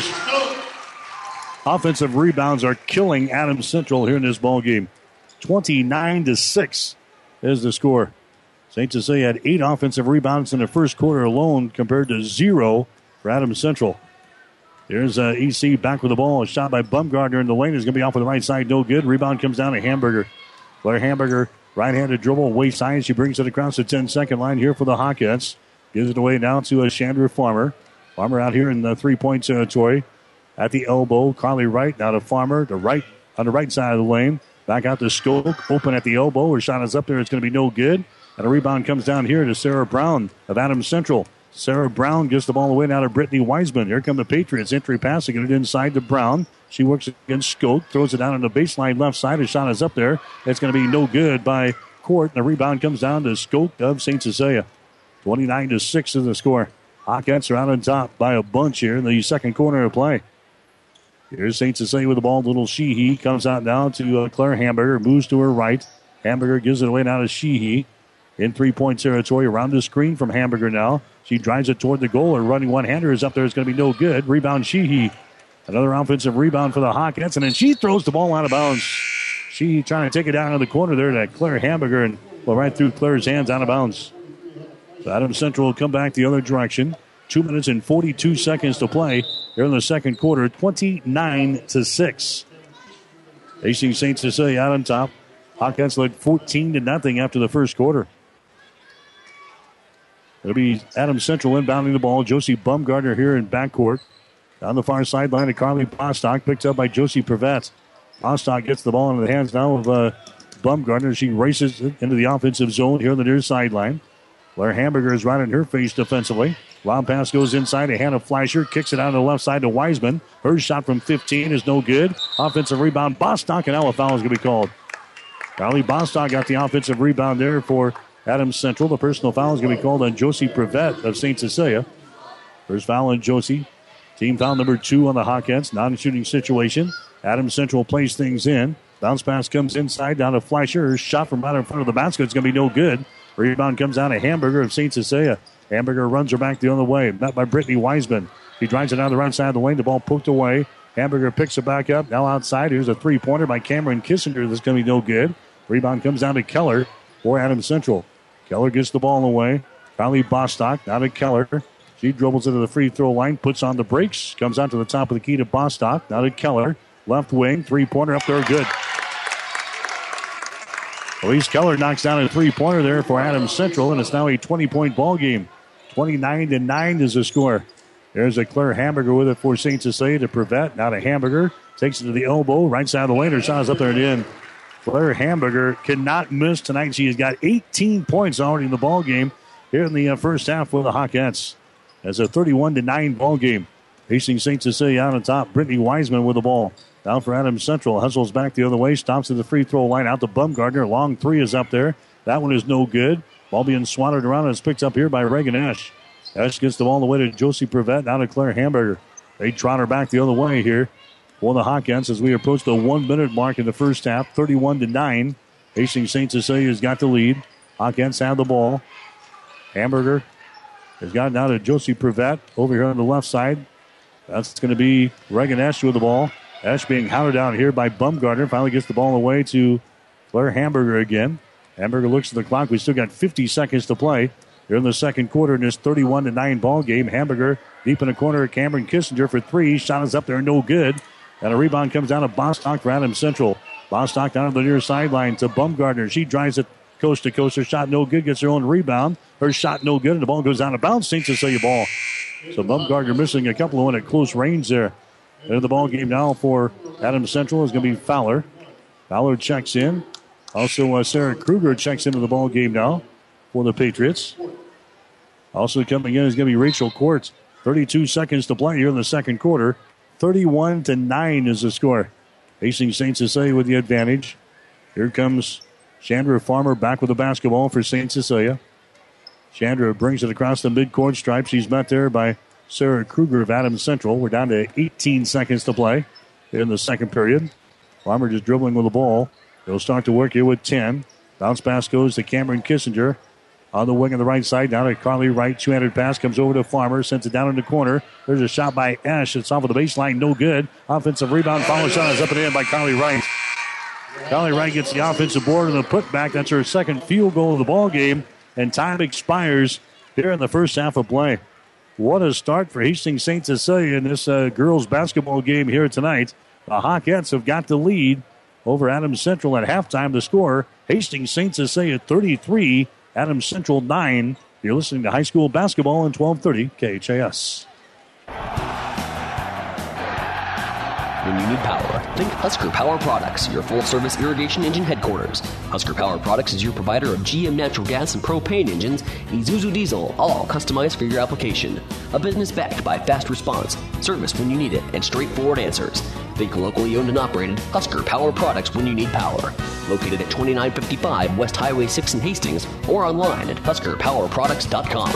Offensive rebounds are killing Adams Central here in this ball game. twenty-nine to six is the score. Saint Cecilia had eight offensive rebounds in the first quarter alone compared to zero for Adams Central. There's uh, E C back with the ball. A shot by Bumgardner in the lane is going to be off on the right side, no good. Rebound comes down to Hamburger. Claire Hamburger, right-handed dribble, waist high. She brings it across the ten-second line here for the Hawkettes. Gives it away now to a Chandra Farmer. Farmer out here in the three-point territory. At the elbow, Carly Wright now to Farmer. The right on the right side of the lane. Back out to Skoke. Open at the elbow. Her shot is up there. It's going to be no good. And a rebound comes down here to Sarah Brown of Adams Central. Sarah Brown gets the ball away now to Brittany Wiseman. Here come the Patriots. Entry pass to get it inside to Brown. She works against Skoke. Throws it down on the baseline left side. Her shot is up there. It's going to be no good by Court. And the rebound comes down to Skoke of Saint Cecilia. twenty-nine to six is the score. Hawkettes are out on top by a bunch here in the second quarter of play. Here's Saint Cecilia with the ball. Little Sheehy comes out now to uh, Claire Hamburger. Moves to her right. Hamburger gives it away now to Sheehy. In three-point territory around the screen from Hamburger now. She drives it toward the goal. Her running one-hander is up there. It's going to be no good. Rebound Sheehy. Another offensive rebound for the Hawkettes. And then she throws the ball out of bounds. She trying to take it down in the corner there to Claire Hamburger. And well, right through Claire's hands out of bounds. So Adams Central will come back the other direction. Two minutes and forty-two seconds to play here in the second quarter, twenty-nine to six. Hastings Saint Cecilia out on top. Hawkins led fourteen to nothing after the first quarter. It'll be Adams Central inbounding the ball. Josie Bumgardner here in backcourt. Down the far sideline to Carly Bostock, picked up by Josie Prevet. Bostock gets the ball into the hands now of uh, Bumgardner. She races into the offensive zone here on the near sideline. Blair Hamburger is right in her face defensively. Lob pass goes inside to Hannah Fleischer. Kicks it out on the left side to Wiseman. Her shot from fifteen is no good. Offensive rebound, Bostock, and now a foul is going to be called. Carly Bostock got the offensive rebound there for Adams Central. The personal foul is going to be called on Josie Prevet of Saint Cecilia. First foul on Josie. Team foul number two on the Hawkins. Non-shooting situation. Adams Central plays things in. Bounce pass comes inside down to Fleischer. Her shot from right in front of the basket is going to be no good. Rebound comes down to Hamburger of Saint Cecilia. Hamburger runs her back the other way. Met by Brittany Wiseman. She drives it down the right side of the lane. The ball poked away. Hamburger picks it back up. Now outside. Here's a three-pointer by Cameron Kissinger. That's going to be no good. Rebound comes down to Keller for Adams Central. Keller gets the ball away. Carly Bostock now to Keller. She dribbles into the free throw line, puts on the brakes, comes out to the top of the key to Bostock. Now to Keller. Left wing, three-pointer up there, good. Elise Keller knocks down a three-pointer there for Adams Central, and it's now a twenty-point ball game. twenty-nine to nine is the score. There's a Claire Hamburger with it for Saint Cecilia to Prevet. Now to Hamburger. Takes it to the elbow. Right side of the lane. Her shot is up there and in. Claire Hamburger cannot miss tonight. She has got eighteen points already in the ball game here in the uh, first half for the Hawkettes. As a thirty-one to nine ball game. Hastings Saint Cecilia out on top. Brittany Wiseman with the ball. Down for Adams Central. Hustles back the other way. Stops at the free throw line. Out to Bumgardner. Long three is up there. That one is no good. Ball being swatted around and it's picked up here by Reagan Ash. Ash gets the ball the way to Josie Prevet. Now to Claire Hamburger. They trot her back the other way here for the Hawkins as we approach the one-minute mark in the first half. thirty-one to nine. Hastings Saint Cecilia has got the lead. Hawkins have the ball. Hamburger has got now to Josie Prevet over here on the left side. That's going to be Reagan Ash with the ball. Ash being hounded down here by Bumgardner. Finally gets the ball away to Claire Hamburger again. Hamburger looks at the clock. We still got fifty seconds to play here in the second quarter in this thirty-one to nine ball game. Hamburger deep in the corner of Cameron Kissinger for three. Shot is up there, no good. And a rebound comes down to Bostock for Adams Central. Bostock down to the near sideline to Bumgardner. She drives it coast to coast. Her shot no good. Gets her own rebound. Her shot no good. And the ball goes down to bounds. Saint Cecilia ball. So Bumgardner missing a couple of one at close range there. And the ball game now for Adams Central is going to be Fowler. Fowler checks in. Also, uh, Sarah Kruger checks into the ball game now for the Patriots. Also coming in is going to be Rachel Court. thirty-two seconds to play here in the second quarter. thirty-one to nine is the score. Hastings Saint Cecilia with the advantage. Here comes Chandra Farmer back with the basketball for Saint Cecilia. Chandra brings it across the midcourt stripe. She's met there by Sarah Kruger of Adams Central. We're down to eighteen seconds to play in the second period. Farmer just dribbling with the ball. They'll start to work here with ten. Bounce pass goes to Cameron Kissinger. On the wing on the right side, down to Carly Wright. Two-handed pass comes over to Farmer. Sends it down in the corner. There's a shot by Ash. It's off of the baseline. No good. Offensive rebound. Follow shot is up and in by Carly Wright. Carly Wright gets the offensive board and the putback. That's her second field goal of the ball game. And time expires here in the first half of play. What a start for Hastings Saint Cecilia in this uh, girls basketball game here tonight. The Hawkettes have got the lead over Adams Central at halftime. The score, Hastings Saint Cecilia thirty-three, Adams Central nine. You're listening to high school basketball on twelve thirty K H A S. When you need power, think Husker Power Products, your full-service irrigation engine headquarters. Husker Power Products is your provider of G M natural gas and propane engines, Isuzu diesel, all customized for your application. A business backed by fast response, service when you need it, and straightforward answers. Think locally owned and operated Husker Power Products when you need power. Located at twenty-nine fifty-five West Highway six in Hastings or online at husker power products dot com.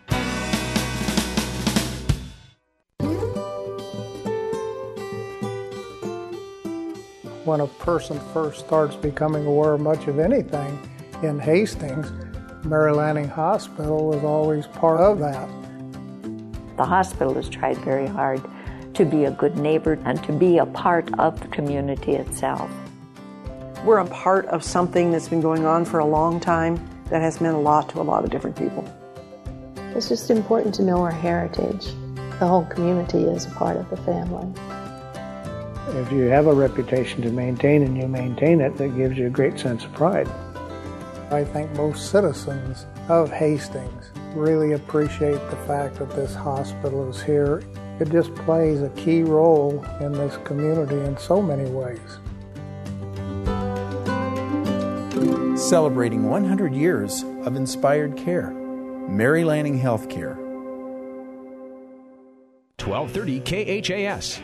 When a person first starts becoming aware of much of anything in Hastings, Mary Lanning Hospital was always part of that. The hospital has tried very hard to be a good neighbor and to be a part of the community itself. We're a part of something that's been going on for a long time that has meant a lot to a lot of different people. It's just important to know our heritage the whole community is a part of the family. If you have a reputation to maintain and you maintain it, that gives you a great sense of pride. I think most citizens of Hastings really appreciate the fact that this hospital is here. It just plays a key role in this community in so many ways. Celebrating one hundred years of inspired care. Mary Lanning Healthcare. twelve thirty K H A S.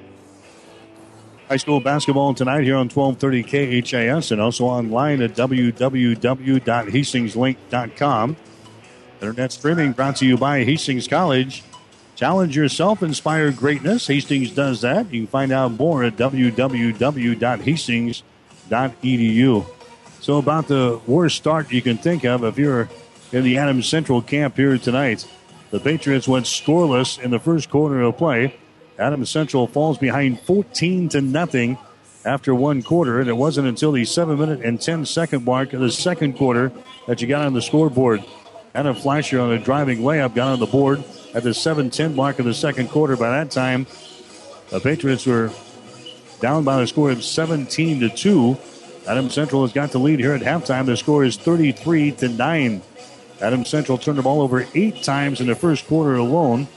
High school basketball tonight here on twelve thirty K H A S and also online at w w w dot hastings link dot com. Internet streaming brought to you by Hastings College. Challenge yourself, inspire greatness. Hastings does that. You can find out more at w w w dot hastings dot e d u. So about the worst start you can think of if you're in the Adams Central camp here tonight. The Patriots went scoreless in the first quarter of play. Adams Central falls behind fourteen to nothing after one quarter, and it wasn't until the seven minute and ten second mark of the second quarter that you got on the scoreboard. Anna Fleischer on a driving layup got on the board at the seven ten mark of the second quarter. By that time, the Patriots were down by the score of seventeen to two. Adams Central has got the lead here at halftime. The score is thirty-three to nine. Adams Central turned the ball over eight times in the first quarter alone.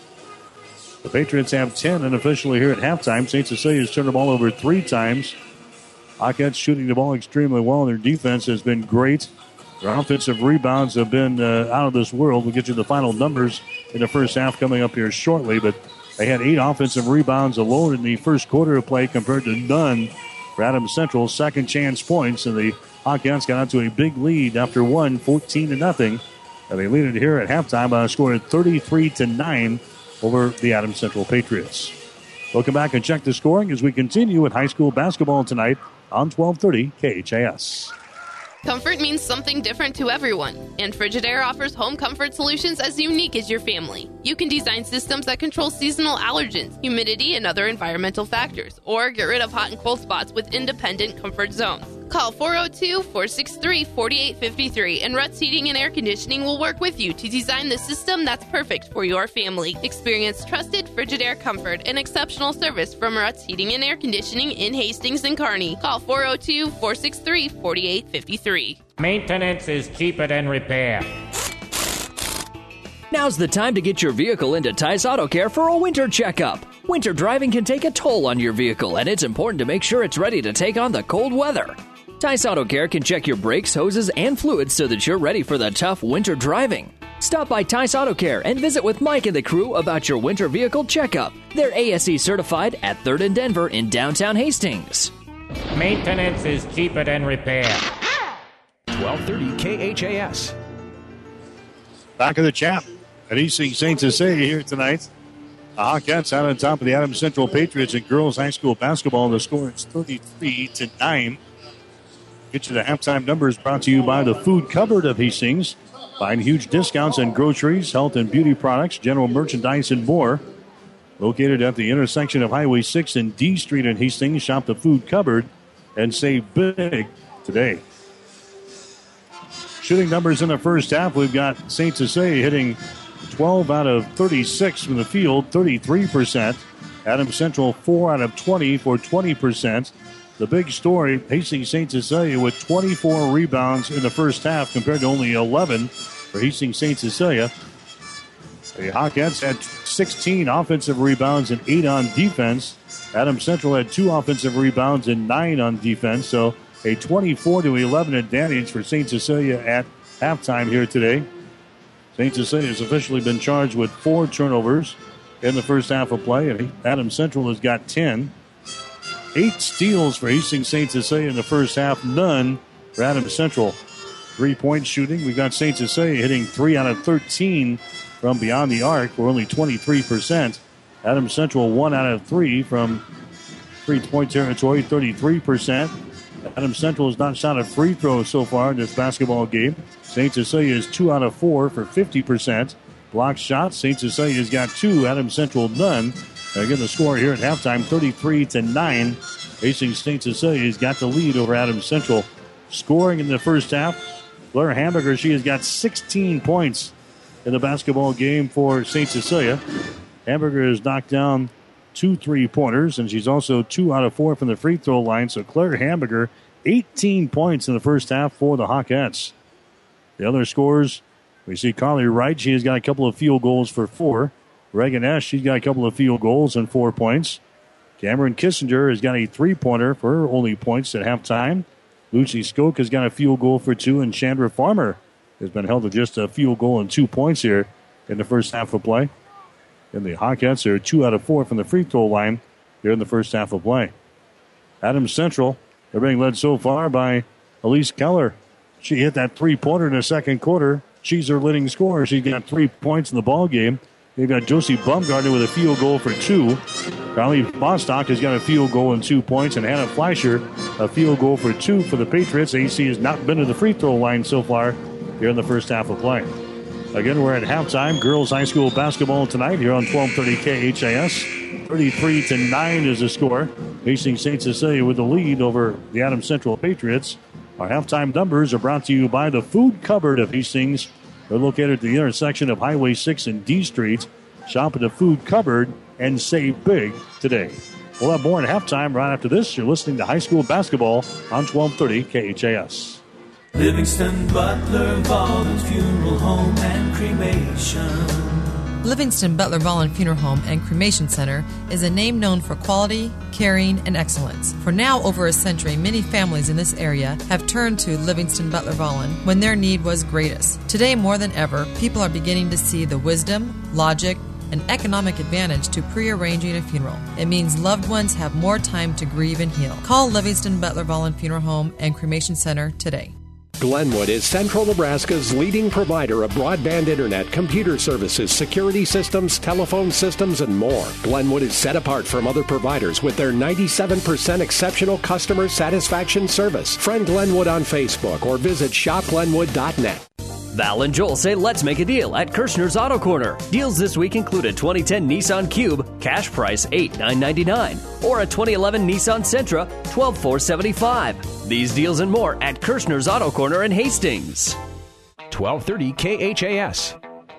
The Patriots have ten unofficially here at halftime. Saint Cecilia has turned the ball over three times. Hawkettes shooting the ball extremely well. Their defense has been great. Their offensive rebounds have been uh, out of this world. We'll get you the final numbers in the first half coming up here shortly. But they had eight offensive rebounds alone in the first quarter of play compared to none for Adams Central. Second chance points, and the Hawkettes got out to a big lead after one, fourteen to nothing. And they lead it here at halftime by a score of thirty-three to nine over the Adams Central Patriots. We'll come back and check the scoring as we continue with high school basketball tonight on twelve thirty K H A S. Comfort means something different to everyone, and Frigidaire offers home comfort solutions as unique as your family. You can design systems that control seasonal allergens, humidity, and other environmental factors, or get rid of hot and cold spots with independent comfort zones. Call four oh two, four six three, four eight five three, and Ruts Heating and Air Conditioning will work with you to design the system that's perfect for your family. Experience trusted Frigidaire comfort and exceptional service from Ruts Heating and Air Conditioning in Hastings and Kearney. Call four oh two, four six three, four eight five three. Maintenance is cheaper than repair. Now's the time to get your vehicle into Tice Auto Care for a winter checkup. Winter driving can take a toll on your vehicle, and it's important to make sure it's ready to take on the cold weather. Tice Auto Care can check your brakes, hoses, and fluids so that you're ready for the tough winter driving. Stop by Tice Auto Care and visit with Mike and the crew about your winter vehicle checkup. They're A S E certified at third and Denver in downtown Hastings. Maintenance is cheaper than repair. twelve thirty K H A S. Back of the chat at Hastings Saint Cecilia here tonight. The Hawkettes out on top of the Adams Central Patriots in girls high school basketball. The score is thirty-three to nine. Get you the halftime numbers brought to you by the Food Cupboard of Hastings. Find huge discounts on groceries, health and beauty products, general merchandise, and more. Located at the intersection of Highway six and D Street in Hastings, shop the Food Cupboard and save big today. Shooting numbers in the first half, we've got Saint Cecilia hitting twelve out of thirty-six from the field, thirty-three percent. Adams Central, four out of twenty for twenty percent. The big story, Hastings Saint Cecilia with twenty-four rebounds in the first half compared to only eleven for Hastings Saint Cecilia. The Hawkettes had sixteen offensive rebounds and eight on defense. Adams Central had two offensive rebounds and nine on defense. So a twenty-four to eleven advantage for Saint Cecilia at halftime here today. Saint Cecilia has officially been charged with four turnovers in the first half of play, and Adams Central has got ten. Eight steals for Hastings Saint Cecilia in the first half, none for Adams Central. Three-point shooting, we've got Saint Cecilia hitting three out of thirteen from beyond the arc. We're only twenty-three percent. Adams Central, one out of three from three-point territory, thirty-three percent. Adams Central has not shot a free throw so far in this basketball game. Saint Cecilia is two out of four for fifty percent. Block shots, Saint Cecilia's got two, Adams Central none. Again, the score here at halftime, thirty-three to nine. Hastings Saint Cecilia's got the lead over Adams Central. Scoring in the first half, Blair Hamburger, she has got sixteen points in the basketball game for Saint Cecilia. Hamburger has knocked down two three-pointers, and she's also two out of four from the free throw line. So Claire Hamburger, eighteen points in the first half for the Hawkettes. The other scores, we see Carly Wright. She has got a couple of field goals for four. Reagan Esch, she's got a couple of field goals and four points. Cameron Kissinger has got a three-pointer for her only points at halftime. Lucy Skoke has got a field goal for two, and Chandra Farmer has been held to just a field goal and two points here in the first half of play. And the Hawkettes are two out of four from the free throw line here in the first half of play. Adams Central, they're being led so far by Elise Keller. She hit that three-pointer in the second quarter. She's their leading scorer. She's got three points in the ball game. They've got Josie Bumgarner with a field goal for two. Carly Bostock has got a field goal and two points. And Hannah Fleischer, a field goal for two for the Patriots. A C has not been to the free throw line so far here in the first half of play. Again, we're at halftime. Girls high school basketball tonight here on twelve thirty K H A S. thirty-three to nine is the score. Hastings Saint Cecilia with the lead over the Adams Central Patriots. Our halftime numbers are brought to you by the Food Cupboard of Hastings. They're located at the intersection of Highway six and D Street. Shop at the Food Cupboard and save big today. We'll have more at halftime right after this. You're listening to high school basketball on twelve thirty K H A S. Livingston Butler Volvin Funeral Home and Cremation. Livingston Butler Volvin Funeral Home and Cremation Center is a name known for quality, caring, and excellence. For now over a century, many families in this area have turned to Livingston Butler Volvin when their need was greatest. Today, more than ever, people are beginning to see the wisdom, logic, and economic advantage to pre-arranging a funeral. It means loved ones have more time to grieve and heal. Call Livingston Butler Volvin Funeral Home and Cremation Center today. Glenwood is Central Nebraska's leading provider of broadband internet, computer services, security systems, telephone systems, and more. Glenwood is set apart from other providers with their ninety-seven percent exceptional customer satisfaction service. Friend Glenwood on Facebook or visit shop glenwood dot net. Val and Joel say let's make a deal at Kirshner's Auto Corner. Deals this week include a twenty ten Nissan Cube, cash price eight thousand nine hundred ninety-nine dollars, or a twenty eleven Nissan Sentra, twelve thousand four hundred seventy-five dollars. These deals and more at Kirshner's Auto Corner in Hastings. twelve thirty K H A S.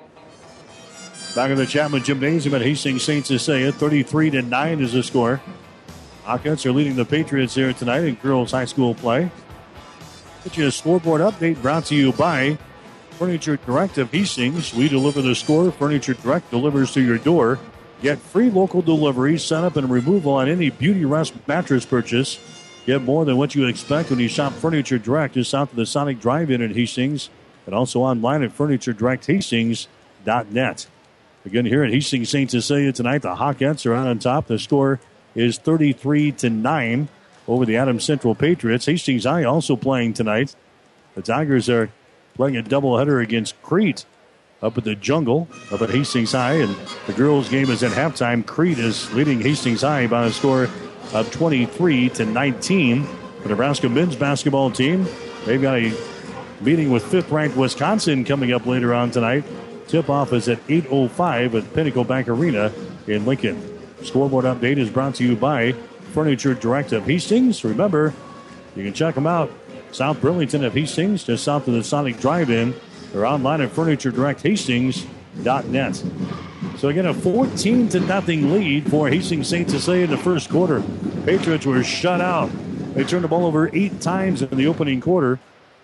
Back in the Chapman Gymnasium at Hastings Saint Cecilia, thirty-three to nine is the score. Hawkins are leading the Patriots here tonight in girls high school play. Get you a scoreboard update brought to you by Furniture Direct of Hastings. We deliver the score. Furniture Direct delivers to your door. Get free local delivery, setup, and removal on any Beauty Rest mattress purchase. Get more than what you expect when you shop Furniture Direct just south of the Sonic Drive-In in Hastings, and also online at furniture direct hastings dot net. Again, here at Hastings Saint Cecilia tonight, the Hawkettes are out on top. The score is thirty-three to nine over the Adams Central Patriots. Hastings High also playing tonight. The Tigers are playing a doubleheader against Crete up at the Jungle, up at Hastings High. And the girls' game is at halftime. Crete is leading Hastings High by a score of twenty-three to nineteen. The Nebraska men's basketball team, they've got a meeting with fifth-ranked Wisconsin coming up later on tonight. Tip-off is at eight oh five at Pinnacle Bank Arena in Lincoln. Scoreboard update is brought to you by Furniture Direct of Hastings. Remember, you can check them out. South Burlington of Hastings, just south of the Sonic Drive-In. They're online at furniture direct hastings dot net. So again, a fourteen to nothing lead for Hastings Saint Cecilia in the first quarter. Patriots were shut out. They turned the ball over eight times in the opening quarter.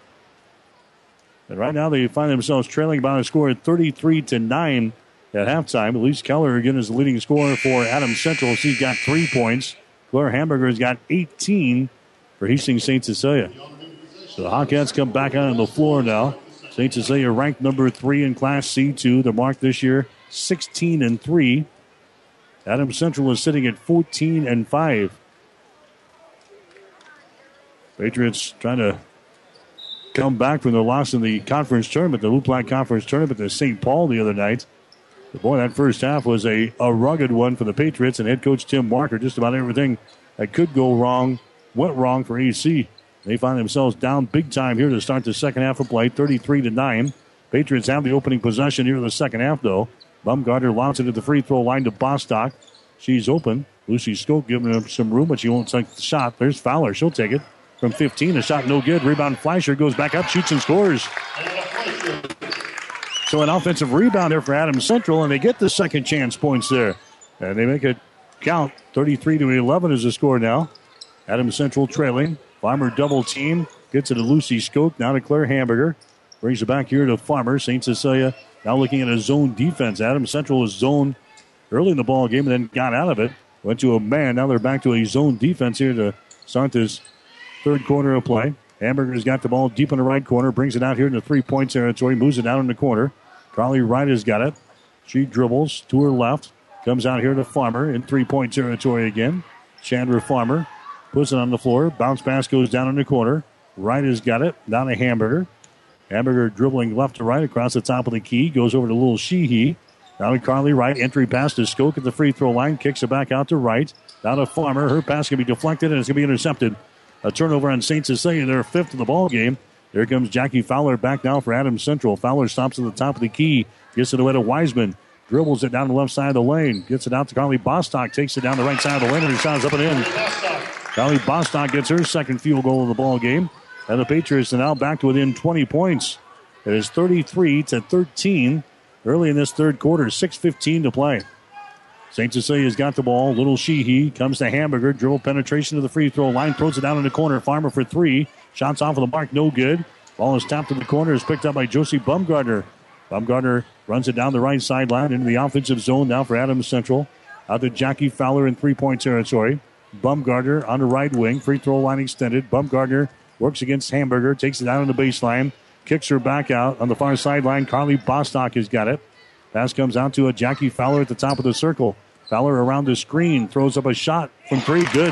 And right now they find themselves trailing by a score of thirty-three to nine at halftime. Elise Keller again is the leading scorer for Adams Central. She's got three points. Claire Hamburger has got eighteen for Hastings Saint Cecilia. So the Hawkettes come back out on the floor now. Saint Cecilia ranked number three in Class C two. They're marked this year sixteen and three. Adams Central is sitting at fourteen and five. Patriots trying to come back from their loss in the conference tournament, the Luplac Conference Tournament to Saint Paul the other night. But boy, that first half was a, a rugged one for the Patriots, and head coach Tim Marker. Just about everything that could go wrong went wrong for A C. They find themselves down big time here to start the second half of play, thirty-three to nine. Patriots have the opening possession here in the second half, though. Bumgarner launches it at the free throw line to Bostock. She's open. Lucy Skoke giving her some room, but she won't take the shot. There's Fowler. She'll take it from fifteen. The shot no good. Rebound Fleischer goes back up, shoots and scores. So an offensive rebound there for Adams Central, and they get the second chance points there. And they make it count. thirty-three to eleven is the score now. Adams Central trailing. Farmer double team. Gets it to Lucy Skoke. Now to Claire Hamburger. Brings it back here to Farmer. Saint Cecilia now looking at a zone defense. Adams Central was zoned early in the ball game and then got out of it. Went to a man. Now they're back to a zone defense here to start this third quarter of play. Hamburger's got the ball deep in the right corner. Brings it out here in the three-point territory. Moves it down in the corner. Carly Wright has got it. She dribbles to her left. Comes out here to Farmer in three-point territory again. Chandra Farmer puts it on the floor. Bounce pass goes down in the corner. Wright has got it. Down to Hamburger. Hamburger dribbling left to right across the top of the key. Goes over to Little Sheehy. Now to Carly Wright. Entry pass to Skoke at the free throw line. Kicks it back out to Wright. Down to Farmer. Her pass can be deflected and it's going to be intercepted. A turnover on Saint Cecilia. They're fifth of the ball game. Here comes Jackie Fowler back now for Adams Central. Fowler stops at the top of the key. Gets it away to Wiseman. Dribbles it down the left side of the lane. Gets it out to Carly Bostock. Takes it down the right side of the lane. And her shot is up and in. Carly Bostock gets her second field goal of the ball game. And the Patriots are now back to within twenty points. It is thirty-three to thirteen early in this third quarter. six fifteen to play. Saint Cecilia's got the ball. Little Sheehy comes to Hamburger. Dribble penetration to the free throw line. Throws it down in the corner. Farmer for three. Shots off of the mark. No good. Ball is tapped in the corner. Is picked up by Josie Bumgardner. Bumgardner runs it down the right sideline into the offensive zone now for Adams Central. Out to Jackie Fowler in three-point territory. Bumgardner on the right wing. Free throw line extended. Bumgardner works against Hamburger. Takes it down on the baseline. Kicks her back out on the far sideline. Carly Bostock has got it. Pass comes out to a Jackie Fowler at the top of the circle. Fowler around the screen. Throws up a shot from three. Good.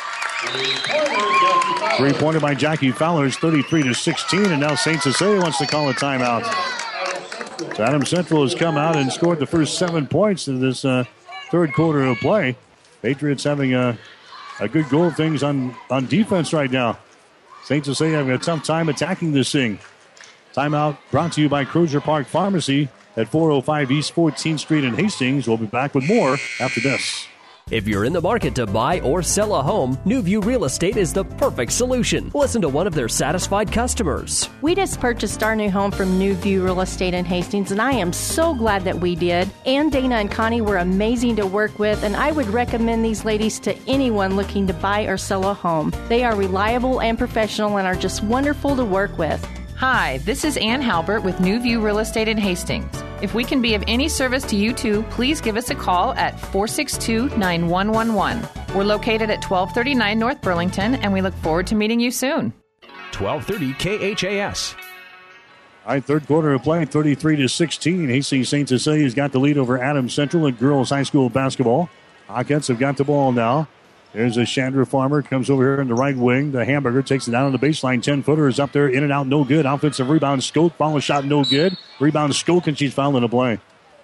Three-pointer by Jackie Fowler is thirty-three to sixteen, and now Saint Cecilia wants to call a timeout. So Adams Central has come out and scored the first seven points in this uh, third quarter of play. Patriots having a, a good go of things on, on defense right now. Saint Cecilia having a tough time attacking this thing. Timeout brought to you by Crozier Park Pharmacy at four oh five East fourteenth Street in Hastings. We'll be back with more after this. If you're in the market to buy or sell a home, New View Real Estate is the perfect solution. Listen to one of their satisfied customers. We just purchased our new home from New View Real Estate in Hastings, and I am so glad that we did. Ann, Dana, and Connie were amazing to work with, and I would recommend these ladies to anyone looking to buy or sell a home. They are reliable and professional and are just wonderful to work with. Hi, this is Ann Halbert with New View Real Estate in Hastings. If we can be of any service to you too, please give us a call at four six two, nine one one one. We're located at twelve thirty-nine North Burlington, and we look forward to meeting you soon. twelve thirty K H A S. All right, third quarter of play, thirty-three to sixteen. Hastings Saint Cecilia's got the lead over Adams Central in girls high school basketball. Hawkins have got the ball now. There's a Chandra Farmer, comes over here in the right wing. The Hamburger takes it down on the baseline. ten-footer is up there, in and out, no good. Offensive rebound, Skoke. Follow shot, no good. Rebound, Skoke, and she's fouled in the play.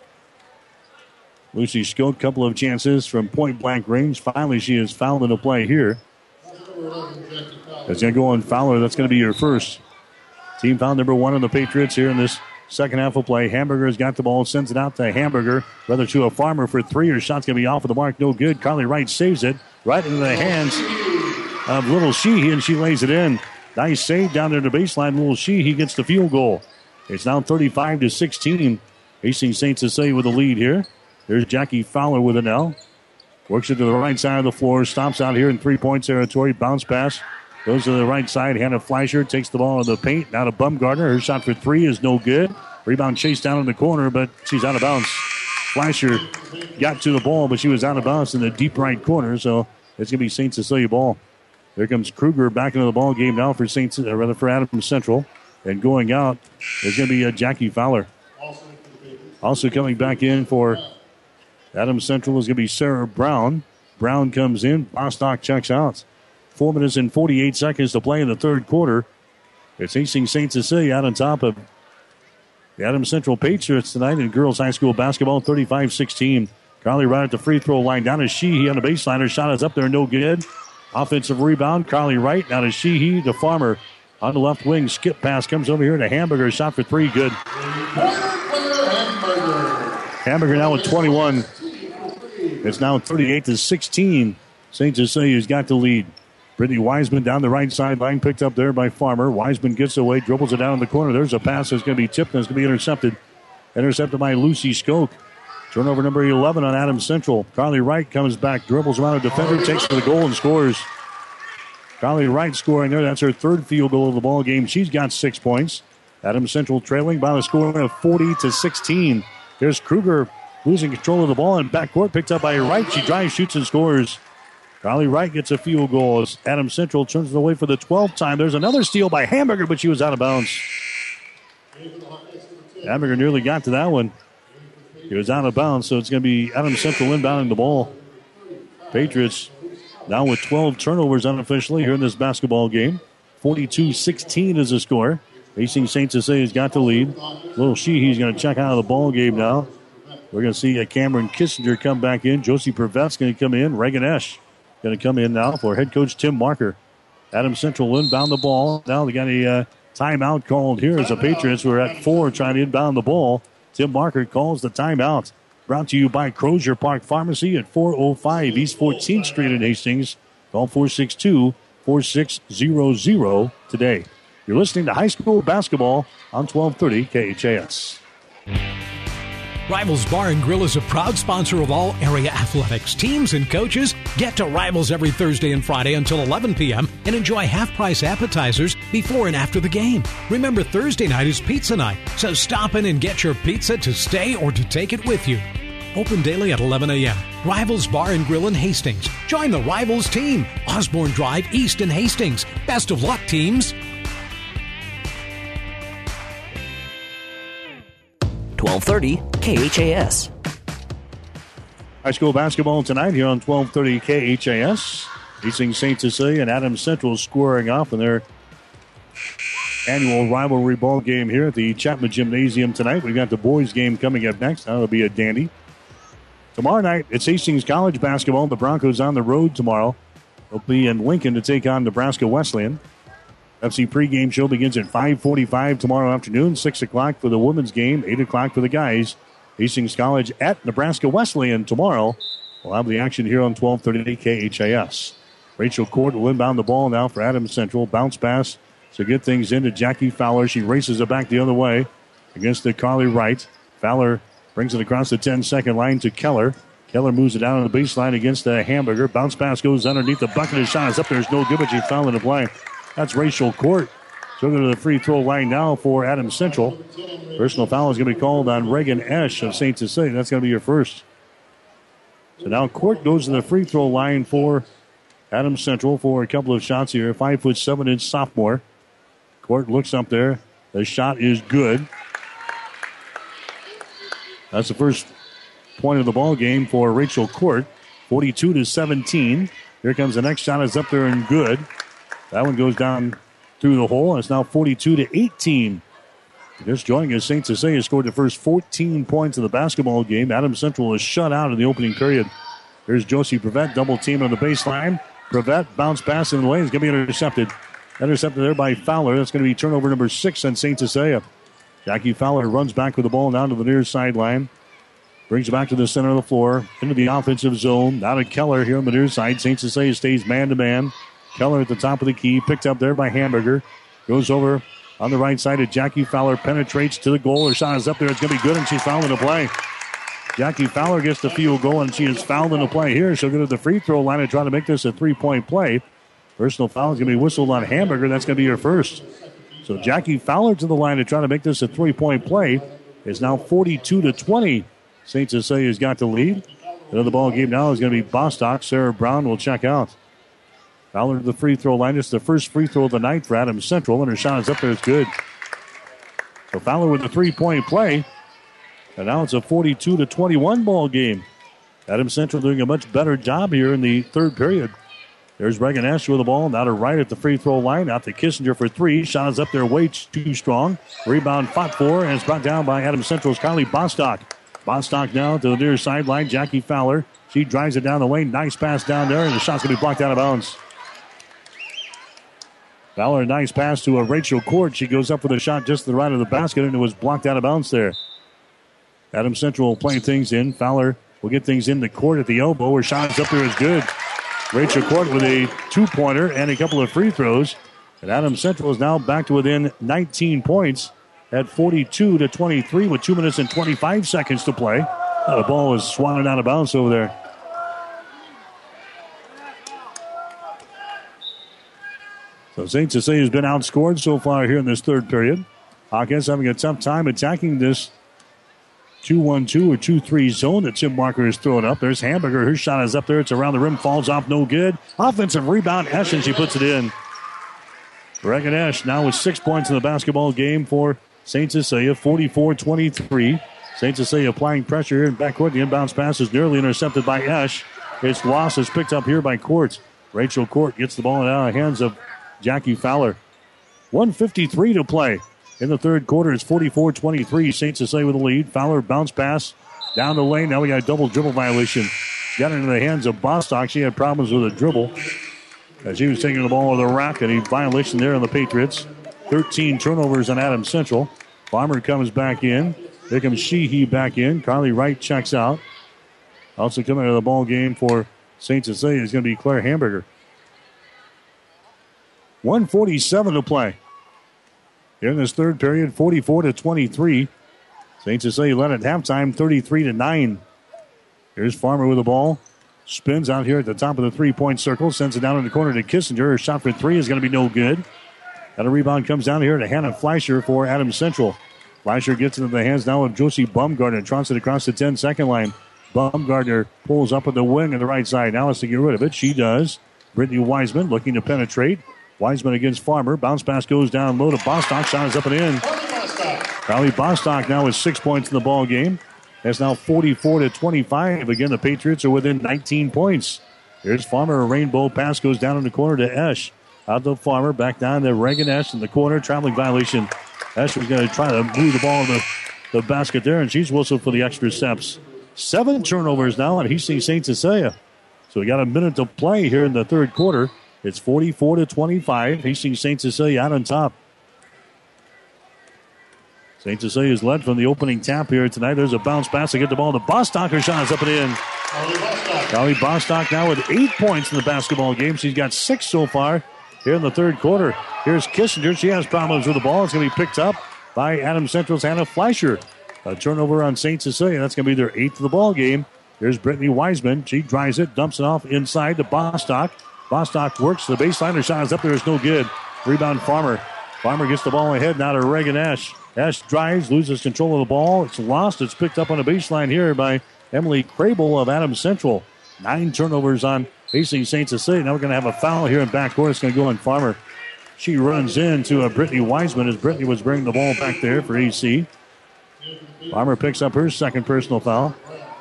Lucy Skoke, couple of chances from point-blank range. Finally, she is fouled in the play here. It's going to go on Fowler. That's going to be your first. Team foul number one on the Patriots here in this second half of play. Hamburger's got the ball, sends it out to Hamburger. Rather to a Farmer for three. Her shot's going to be off of the mark, no good. Carly Wright saves it. Right into the hands of Little Sheehy, and she lays it in. Nice save down there to the baseline. Little Sheehy gets the field goal. It's now thirty-five to sixteen. Hastings Saint Cecilia with the lead here. There's Jackie Fowler with an L. Works it to the right side of the floor. Stops out here in three-point territory. Bounce pass. Goes to the right side. Hannah Fleischer takes the ball in the paint. Now to Bumgardner. Her shot for three is no good. Rebound chased down in the corner, but she's out of bounds. Fleischer got to the ball, but she was out of bounds in the deep right corner, so it's going to be Saint Cecilia ball. There comes Kruger back into the ball game now for Saint, uh, rather for Adams Central, and going out is going to be uh, Jackie Fowler. Also coming back in for Adams Central is going to be Sarah Brown. Brown comes in. Bostock checks out. Four minutes and forty-eight seconds to play in the third quarter. It's Hastings Saint Cecilia out on top of the Adams Central Patriots tonight in girls high school basketball, thirty-five sixteen. Carly right at the free throw line. Down to Sheehy on the baseline. Her shot is up there, no good. Offensive rebound. Carly Wright. Now to Sheehy. The Farmer on the left wing. Skip pass comes over here to Hamburger. Shot for three. Good. Hamburger now with twenty-one. It's now thirty-eight to sixteen. Saint Cecilia's got the lead. Brittany Wiseman down the right sideline. Picked up there by Farmer. Wiseman gets away. Dribbles it down in the corner. There's a pass that's going to be tipped and it's going to be intercepted. Intercepted by Lucy Skoke. Turnover number eleven on Adams Central. Carly Wright comes back, dribbles around a defender, takes to the goal and scores. Carly Wright scoring there. That's her third field goal of the ball game. She's got six points. Adams Central trailing by the score of forty to sixteen. Here's Kruger losing control of the ball in backcourt. Picked up by Wright. She drives, shoots, and scores. Carly Wright gets a field goal as Adams Central turns it away for the twelfth time. There's another steal by Hamburger, but she was out of bounds. Hamburger nearly got to that one. He was out of bounds, so it's going to be Adams Central inbounding the ball. Patriots now with twelve turnovers unofficially here in this basketball game. forty-two sixteen is the score. Hastings Saint Cecilia's got the lead. Little Sheehy's going to check out of the ball game now. We're going to see Cameron Kissinger come back in. Josie Prevet's going to come in. Reagan Esch going to come in now for head coach Tim Marker. Adams Central inbound the ball. Now they got a uh, timeout called here as the Patriots were at four trying to inbound the ball. Tim Marker calls the timeout. Brought to you by Crozier Park Pharmacy at four oh five East fourteenth Street in Hastings. Call four six two, four six zero zero today. You're listening to high school basketball on twelve thirty K H A S. Rivals Bar and Grill is a proud sponsor of all area athletics. Teams and coaches get to Rivals every Thursday and Friday until eleven p.m. and enjoy half-price appetizers before and after the game. Remember, Thursday night is pizza night, so stop in and get your pizza to stay or to take it with you. Open daily at eleven a.m. Rivals Bar and Grill in Hastings. Join the Rivals team. Osborne Drive East in Hastings. Best of luck, teams. twelve thirty K H A S. High school basketball tonight here on twelve thirty K H A S. Hastings Saint Cecilia and Adams Central squaring off in their annual rivalry ball game here at the Chapman Gymnasium tonight. We've got the boys game coming up next. That'll be a dandy. Tomorrow night, it's Hastings College basketball. The Broncos on the road tomorrow. They'll be in Lincoln to take on Nebraska Wesleyan. F C pregame show begins at five forty-five tomorrow afternoon, six o'clock for the women's game, eight o'clock for the guys. Hastings College at Nebraska Wesleyan tomorrow. We'll have the action here on twelve thirty K H A S. Rachel Court will inbound the ball now for Adams Central. Bounce pass to get things into Jackie Fowler. She races it back the other way against the Carly Wright. Fowler brings it across the ten-second line to Keller. Keller moves it down on the baseline against the Hamburger. Bounce pass goes underneath the bucket. His shot is up there. It's no good, but she's fouling the play. That's Rachel Court. She'll go to the free throw line now for Adams Central. Personal foul is going to be called on Reagan Esch of Saint Cecilia. That's going to be your first. So now Court goes to the free throw line for Adams Central for a couple of shots here. Five foot seven inch sophomore. Court looks up there. The shot is good. That's the first point of the ball game for Rachel Court. forty-two to seventeen. Here comes the next shot. Is up there and good. That one goes down through the hole, and it's now forty-two to eighteen. Just joining us, Saint Cecilia scored the first fourteen points of the basketball game. Adams Central was shut out in the opening period. Here's Josie Prevet, double team on the baseline. Prevet, bounce pass in the lane, is going to be intercepted. Intercepted there by Fowler. That's going to be turnover number six on Saint Cecilia. Jackie Fowler runs back with the ball down to the near sideline. Brings it back to the center of the floor, into the offensive zone. Now to Keller here on the near side. Saint Cecilia stays man-to-man. Keller at the top of the key, picked up there by Hamburger. Goes over on the right side to Jackie Fowler, penetrates to the goal. Her shot is up there. It's going to be good, and she's fouling the play. Jackie Fowler gets the field goal, and she is fouling the play here. She'll go to the free throw line and try to make this a three-point play. Personal foul is going to be whistled on Hamburger. That's going to be her first. So Jackie Fowler to the line to try to make this a three-point play. It's now forty-two to twenty. Saint Cecilia's got the lead. Another ball game now is going to be Bostock. Sarah Brown will check out. Fowler to the free throw line. It's the first free throw of the night for Adams Central, and her shot is up there. It's good. So Fowler with the three-point play. And now it's a forty-two to twenty-one ball game. Adams Central doing a much better job here in the third period. There's Reagan Esch with the ball. Now to right at the free throw line. Out to Kissinger for three. Shot is up there way too strong. Rebound fought for, and it's brought down by Adams Central's Kylie Bostock. Bostock now to the near sideline. Jackie Fowler. She drives it down the lane. Nice pass down there, and the shot's going to be blocked out of bounds. Fowler, nice pass to a Rachel Court. She goes up with a shot just to the right of the basket, and it was blocked out of bounds there. Adams Central playing things in. Fowler will get things in the court at the elbow. Her shot is up there is good. Rachel Court with a two-pointer and a couple of free throws. And Adams Central is now back to within nineteen points. at forty-two to twenty-three with two minutes and twenty-five seconds to play. Uh, the ball was swatted out of bounds over there. So Saint Cecilia has been outscored so far here in this third period. Hawkins having a tough time attacking this two one two or two three zone that Tim Walker is throwing up. There's Hamburger. Her shot is up there. It's around the rim. Falls off. No good. Offensive rebound. Esch, and she puts it in. Reagan Esch now with six points in the basketball game for Saint Cecilia. forty-four twenty-three. Saint Cecilia applying pressure here in backcourt. The inbounds pass is nearly intercepted by Esch. It's lost. It's picked up here by Court. Rachel Court gets the ball out of the hands of Jackie Fowler. one fifty-three to play. In the third quarter, it's forty-four twenty-three. Saint Cecilia with the lead. Fowler bounce pass down the lane. Now we got a double dribble violation. Got into the hands of Bostock. She had problems with a dribble as she was taking the ball to the rack. And a violation there on the Patriots. thirteen turnovers on Adams Central. Farmer comes back in. Here comes Sheehy back in. Carly Wright checks out. Also coming into the ball game for Saint Cecilia is going to be Claire Hamburger. one forty-seven to play. Here in this third period, forty-four to twenty-three. Saint Cecilia led at halftime, thirty-three to nine. Here's Farmer with the ball. Spins out here at the top of the three-point circle. Sends it down in the corner to Kissinger. Her shot for three is going to be no good. And a rebound comes down here to Hannah Fleischer for Adams Central. Fleischer gets into the hands now of Josie Baumgartner. Trots it across the ten-second line. Baumgartner pulls up at the wing on the right side. Now has to get rid of it. She does. Brittany Wiseman looking to penetrate. Wiseman against Farmer. Bounce pass goes down low to Bostock. Shot is up and in. Carly Bostock now with six points in the ball game. That's now forty-four to twenty-five. Again, the Patriots are within nineteen points. Here's Farmer. A rainbow pass goes down in the corner to Esch. Out to Farmer. Back down to Reagan Esch in the corner. Traveling violation. Esch was going to try to move the ball in the, the basket there, and she's whistled for the extra steps. Seven turnovers now on Hastings Saint Cecilia. So we got a minute to play here in the third quarter. It's forty-four to twenty-five. Hastings Saint Cecilia out on top. Saint Cecilia is led from the opening tap here tonight. There's a bounce pass to get the ball to Bostock. Her shot is up and in. Carly Bostock now with eight points in the basketball game. She's got six so far here in the third quarter. Here's Kissinger. She has problems with the ball. It's going to be picked up by Adams Central's Hannah Fleischer. A turnover on Saint Cecilia. That's going to be their eighth of the ball game. Here's Brittany Wiseman. She drives it, dumps it off inside to Bostock. Bostock works the baseline. Her shot is up there. It's no good. Rebound Farmer. Farmer gets the ball ahead now to Reagan Esch. Esch drives, loses control of the ball. It's lost. It's picked up on the baseline here by Emily Crable of Adams Central. Nine turnovers on Hastings Saint Cecilia. Now we're going to have a foul here in backcourt. It's going to go on Farmer. She runs into a Brittany Wiseman as Brittany was bringing the ball back there for A C. Farmer picks up her second personal foul.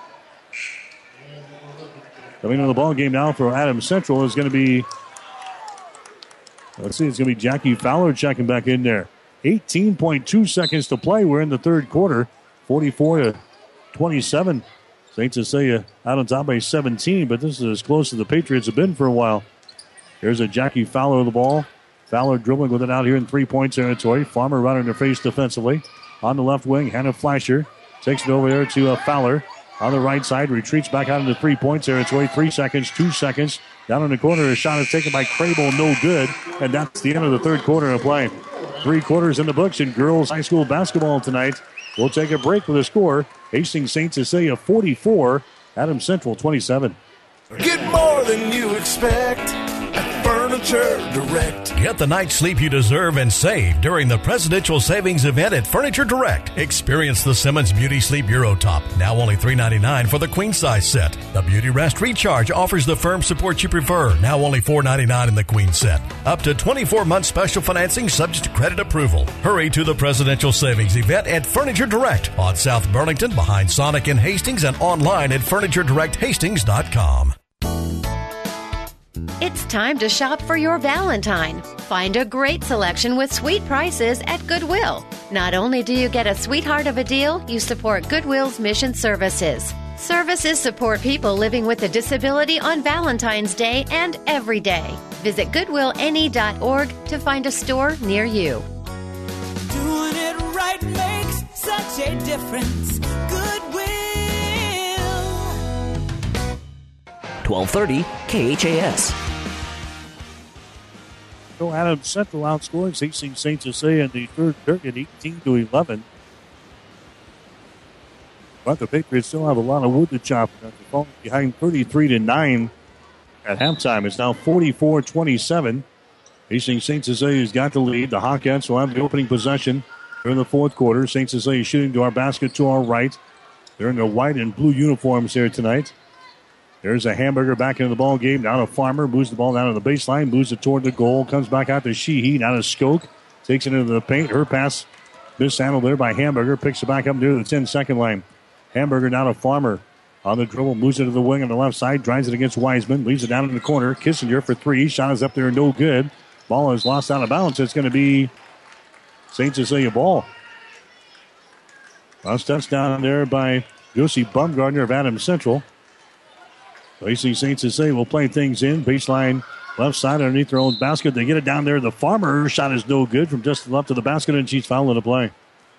Coming into the ball game now for Adams Central is going to be, let's see, it's going to be Jackie Fowler checking back in there. eighteen point two seconds to play. We're in the third quarter. forty-four to twenty-seven. Saint Cecilia out on top by seventeen, but this is as close as the Patriots have been for a while. Here's a Jackie Fowler with the ball. Fowler dribbling with it out here in three-point territory. Farmer right in her face defensively. On the left wing, Hannah Fleischer takes it over there to uh, Fowler. On the right side, retreats back out into three-point territory. Three seconds, two seconds. Down in the corner, a shot is taken by Crable, no good. And that's the end of the third quarter of play. Three quarters in the books in girls high school basketball tonight. We'll take a break with a score. Hastings Saint Cecilia forty-four, Adams Central twenty-seven. Get more than you expect at Furniture Direct. Get the night's sleep you deserve and save during the Presidential Savings Event at Furniture Direct. Experience the Simmons Beauty Sleep Bureau Top, now only three ninety-nine for the queen size set. The Beauty Rest Recharge offers the firm support you prefer, now only four ninety-nine in the queen set. Up to twenty-four month special financing subject to credit approval. Hurry to the Presidential Savings Event at Furniture Direct on South Burlington behind Sonic in Hastings and online at furniture direct hastings dot com. It's time to shop for your Valentine. Find a great selection with sweet prices at Goodwill. Not only do you get a sweetheart of a deal, you support Goodwill's mission services. Services support people living with a disability on Valentine's Day and every day. Visit goodwill n e dot org to find a store near you. Doing it right makes such a difference. Goodwill. twelve thirty K H A S. So Adams Central outscores Hastings Saint Cecilia in the third period, eighteen to eleven. But the Patriots still have a lot of wood to chop. They're falling behind thirty-three to nine at halftime. It's now forty-four twenty-seven. Hastings Saint Cecilia's got the lead. The Hawkeyes will have the opening possession during the fourth quarter. Saint Cecilia shooting to our basket to our right. They're in their white and blue uniforms here tonight. There's a Hamburger back into the ball game. Now to Farmer. Moves the ball down to the baseline. Moves it toward the goal. Comes back out to Sheehy. Now to Skoke. Takes it into the paint. Her pass mishandled there by Hamburger. Picks it back up near the ten-second line. Hamburger now to Farmer. On the dribble. Moves it to the wing on the left side. Drives it against Wiseman. Leaves it down in the corner. Kissinger for three. Shot is up there. No good. Ball is lost out of bounds. It's going to be Saint Cecilia ball. Last touchdown there by Josie Bumgardner of Adams Central. Hastings Saint Cecilia will play things in. Baseline left side underneath their own basket. They get it down there. The Farmer shot is no good from just left of the basket, and she's fouling the play.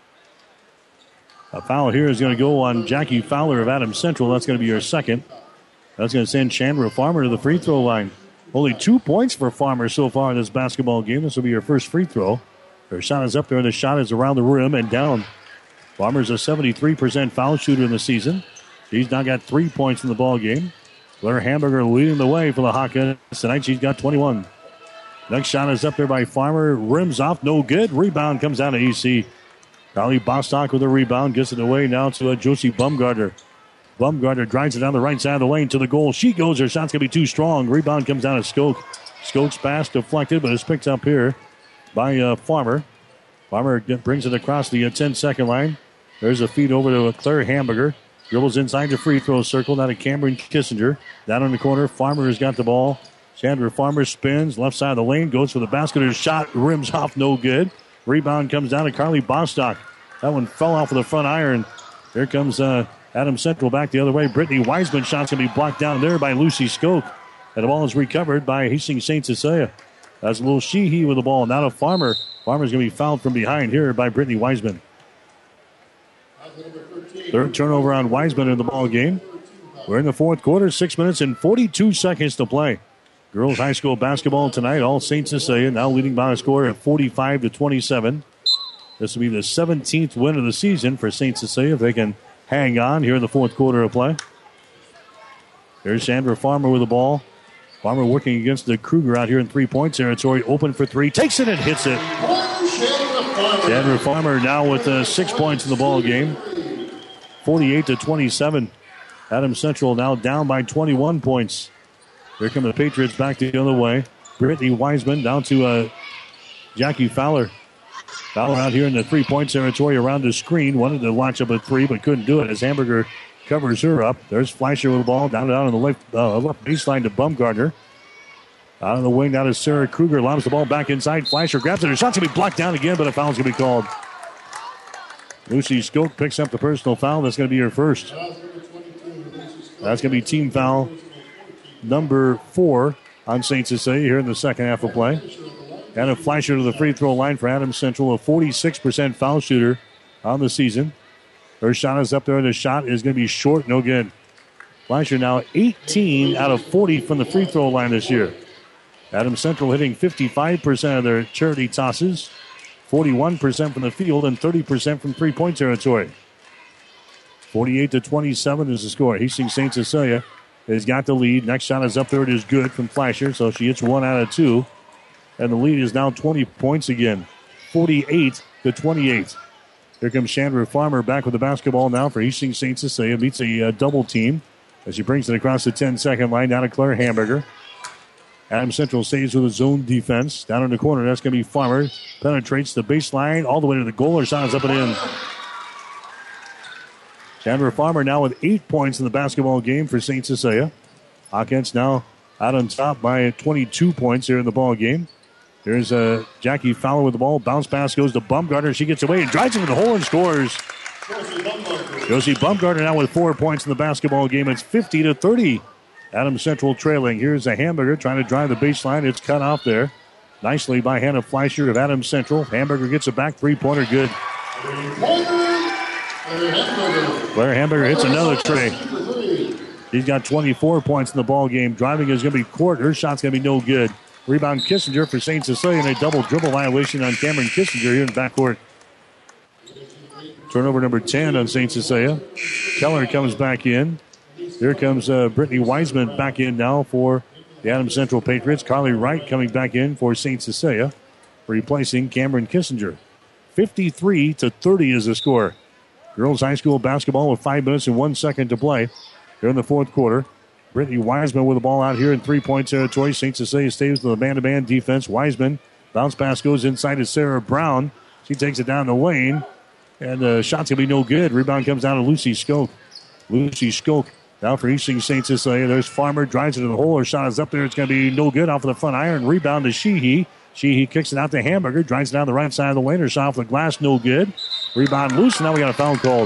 A foul here is going to go on Jackie Fowler of Adams Central. That's going to be her second. That's going to send Chandra Farmer to the free throw line. Only two points for Farmer so far in this basketball game. This will be her first free throw. Her shot is up there, and the shot is around the rim and down. Farmer's a seventy-three percent foul shooter in the season. She's now got three points in the ball game. Blair Hamburger leading the way for the Hawkeyes tonight. She's got twenty-one. Next shot is up there by Farmer. Rims off, no good. Rebound comes out of E C. Carly Bostock with a rebound. Gets it away now to uh, Josie Bumgardner. Bumgardner drives it down the right side of the lane to the goal. She goes. Her shot's going to be too strong. Rebound comes down to Skoke. Skoke's pass deflected, but it's picked up here by uh, Farmer. Farmer brings it across the uh, ten-second line. There's a feed over to Claire Hamburger. Dribbles inside the free throw circle. Now to Cameron Kissinger. Down in the corner. Farmer has got the ball. Chandra Farmer spins. Left side of the lane. Goes for the basket. Her shot rims off. No good. Rebound comes down to Carly Bostock. That one fell off of the front iron. Here comes uh, Adams Central back the other way. Brittany Wiseman shot's going to be blocked down there by Lucy Skoke. And the ball is recovered by Hastings Saint Cecilia. That's a little Sheehy with the ball. Now to Farmer. Farmer's going to be fouled from behind here by Brittany Wiseman. Third turnover on Wiseman in the ball game. We're in the fourth quarter. Six minutes and forty-two seconds to play. Girls high school basketball tonight. All Saint Cecilia now leading by a score of forty-five to twenty-seven. This will be the seventeenth win of the season for Saint Cecilia if they can hang on here in the fourth quarter of play. There's Chandra Farmer with the ball. Farmer working against the Kruger out here in three-point territory. Open for three. Takes it and hits it. Chandra Farmer now with uh, six points in the ball game. forty-eight to twenty-seven. Adams Central now down by twenty-one points. Here come the Patriots back the other way. Brittany Wiseman down to uh, Jackie Fowler. Fowler out here in the three-point territory around the screen. Wanted to launch up a three, but couldn't do it as Hamburger covers her up. There's Fleischer with the ball down down on the left, uh, left baseline to Bumgardner. Out of the wing, down to Sarah Kruger. Lobs the ball back inside. Fleischer grabs it. Her shot's going to be blocked down again, but a foul's going to be called. Lucy Skoke picks up the personal foul. That's going to be her first. That's going to be team foul number four on Saint Cecilia here in the second half of play. And a Fleischer to the free throw line for Adams Central, a forty-six percent foul shooter on the season. Her shot is up there. The shot is going to be short, no good. Fleischer now eighteen out of forty from the free throw line this year. Adams Central hitting fifty-five percent of their charity tosses, forty-one percent from the field, and thirty percent from three-point territory. forty-eight to twenty-seven is the score. Hastings Saint Cecilia has got the lead. Next shot is up there. It is good from Fleischer, so she hits one out of two. And the lead is now twenty points again, forty-eight to twenty-eight. Here comes Chandra Farmer back with the basketball now for Hastings Saint Cecilia. Meets a uh, double team as she brings it across the ten-second line down to Claire Hamburger. Adams Central stays with a zone defense. Down in the corner, that's going to be Farmer. Penetrates the baseline all the way to the goal. Her shot is up and in. Chandra Farmer now with eight points in the basketball game for Saint Cecilia. Hawkins now out on top by twenty-two points here in the ball game. There's uh, Jackie Fowler with the ball. Bounce pass goes to Bumgardner. She gets away and drives into the hole and scores. Josie Bumgardner now with four points in the basketball game. It's fifty to thirty. Adams Central trailing. Here's a Hamburger trying to drive the baseline. It's cut off there. Nicely by Hannah Fleischer of Adams Central. Hamburger gets it back. Three-pointer good. Blair Hamburger hits another tray. He's got twenty-four points in the ball game. Driving is going to be Court. Her shot's going to be no good. Rebound Kissinger for Saint Cecilia, and a double dribble violation on Cameron Kissinger here in the backcourt. Turnover number ten on Saint Cecilia. Keller comes back in. Here comes uh, Brittany Wiseman back in now for the Adams Central Patriots. Carly Wright coming back in for Saint Cecilia, replacing Cameron Kissinger. fifty-three to thirty is the score. Girls high school basketball with five minutes and one second to play here in the fourth quarter. Brittany Wiseman with the ball out here in three-point territory. Saint Cecilia stays with a man-to-man defense. Wiseman, bounce pass goes inside to Sarah Brown. She takes it down the lane, and the shot's going to be no good. Rebound comes down to Lucy Skoke. Lucy Skoke now for Hastings Saint Cecilia. There's Farmer, drives it to the hole. Her shot is up there. It's going to be no good off of the front iron. Rebound to Sheehy. Sheehy kicks it out to Hamburger. Drives it down the right side of the lane. Her shot off the glass, no good. Rebound loose, and now we got a foul called.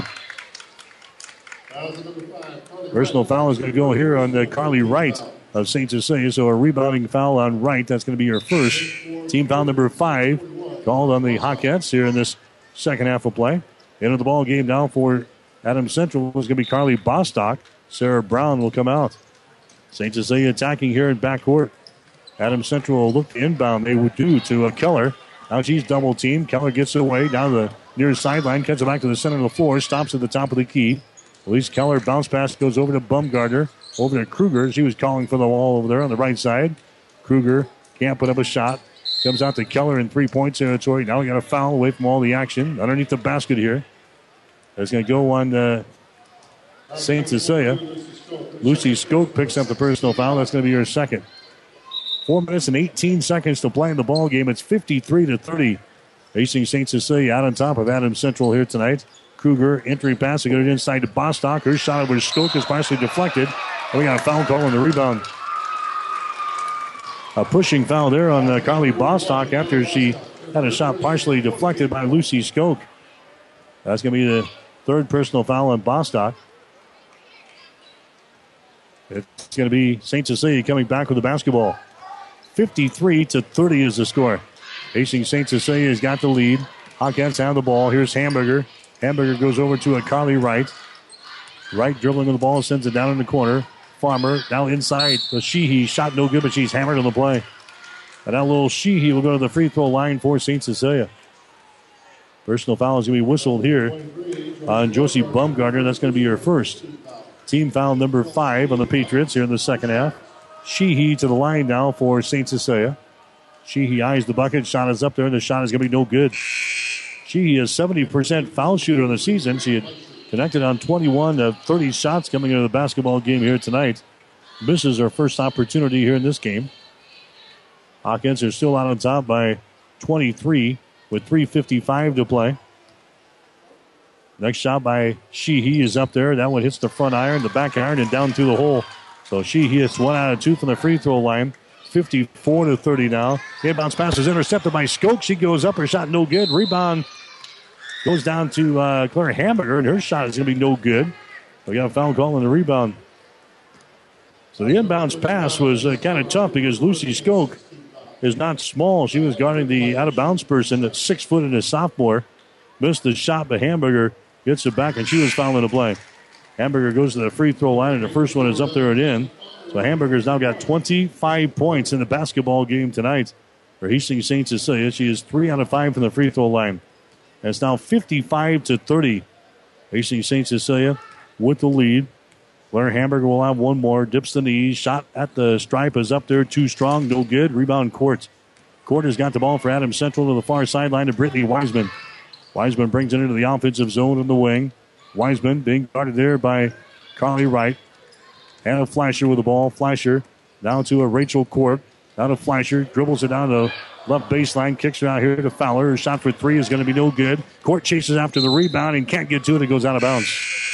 Personal foul is going to go here on uh, Carly Wright of Saint Cecilia. So a rebounding foul on Wright. That's going to be her first. Team foul number five called on the Hawkettes here in this second half of play. Into the ball game now for Adams Central is going to be Carly Bostock. Sarah Brown will come out. Saint Cecilia attacking here in backcourt. Adams Central will look to inbound. They would do to uh, Keller. Now she's double teamed. Keller gets away down the near sideline, cuts it back to the center of the floor, stops at the top of the key. Elise Keller bounce pass goes over to Bumgardner, over to Kruger. She was calling for the wall over there on the right side. Kruger can't put up a shot. Comes out to Keller in three-point territory. Now we got a foul away from all the action underneath the basket here. That's going to go on uh, Saint Cecilia. Lucy Skoke picks up the personal foul. That's going to be her second. Four minutes and eighteen seconds to play in the ball game. It's fifty-three to thirty. Hastings Saint Cecilia out on top of Adams Central here tonight. Kruger entry pass to get it inside to Bostock. Her shot over Skoke is partially deflected. And we got a foul call on the rebound. A pushing foul there on uh, Carly Bostock after she had a shot partially deflected by Lucy Skoke. That's going to be the third personal foul on Bostock. It's going to be Saint Cecilia coming back with the basketball. fifty-three to thirty is the score. Hastings Saint Cecilia has got the lead. Hawkettes have the ball. Here's Hamburger. Hamburger goes over to a Carly Wright. Wright dribbling with the ball, sends it down in the corner. Farmer now inside. The Sheehy shot no good, but she's hammered on the play. And now little Sheehy will go to the free throw line for Saint Cecilia. Personal foul is going to be whistled here on Josie Bumgardner. That's going to be her first. Team foul number five on the Patriots here in the second half. Sheehy to the line now for Saint Cecilia. Sheehy eyes the bucket. Shot is up there, and the shot is going to be no good. Sheehy is seventy percent foul shooter in the season. She had connected on twenty-one of thirty shots coming into the basketball game here tonight. Misses her first opportunity here in this game. Hawkins are still out on top by twenty-three with three fifty-five to play. Next shot by Sheehy is up there. That one hits the front iron, the back iron, and down through the hole. So Sheehy hits one out of two from the free throw line. fifty-four to thirty now. Inbounds pass is intercepted by Skoke. She goes up. Her shot no good. Rebound goes down to uh, Claire Hamburger, and her shot is going to be no good. We got a foul call on the rebound. So the inbounds pass was uh, kind of tough because Lucy Skoke is not small. She was guarding the out-of-bounds person that's six foot and a sophomore. Missed the shot, but Hamburger gets it back, and she was fouling the play. Hamburger goes to the free throw line, and the first one is up there and in. So Hamburger's now got twenty-five points in the basketball game tonight for Hastings Saint Cecilia. She is three out of five from the free throw line. And it's now fifty-five to thirty. Hastings Saint Cecilia with the lead. Blair Hamburger will have one more. Dips the knees. Shot at the stripe is up there. Too strong. No good. Rebound Court. Court has got the ball for Adams Central to the far sideline to Brittany Wiseman. Wiseman brings it into the offensive zone in the wing. Wiseman being guarded there by Carly Wright. Hannah Fleischer with the ball. Fleischer down to a Rachel Court. Down to Fleischer. Dribbles it down to left baseline. Kicks her out here to Fowler. Her shot for three is going to be no good. Court chases after the rebound and can't get to it. It goes out of bounds.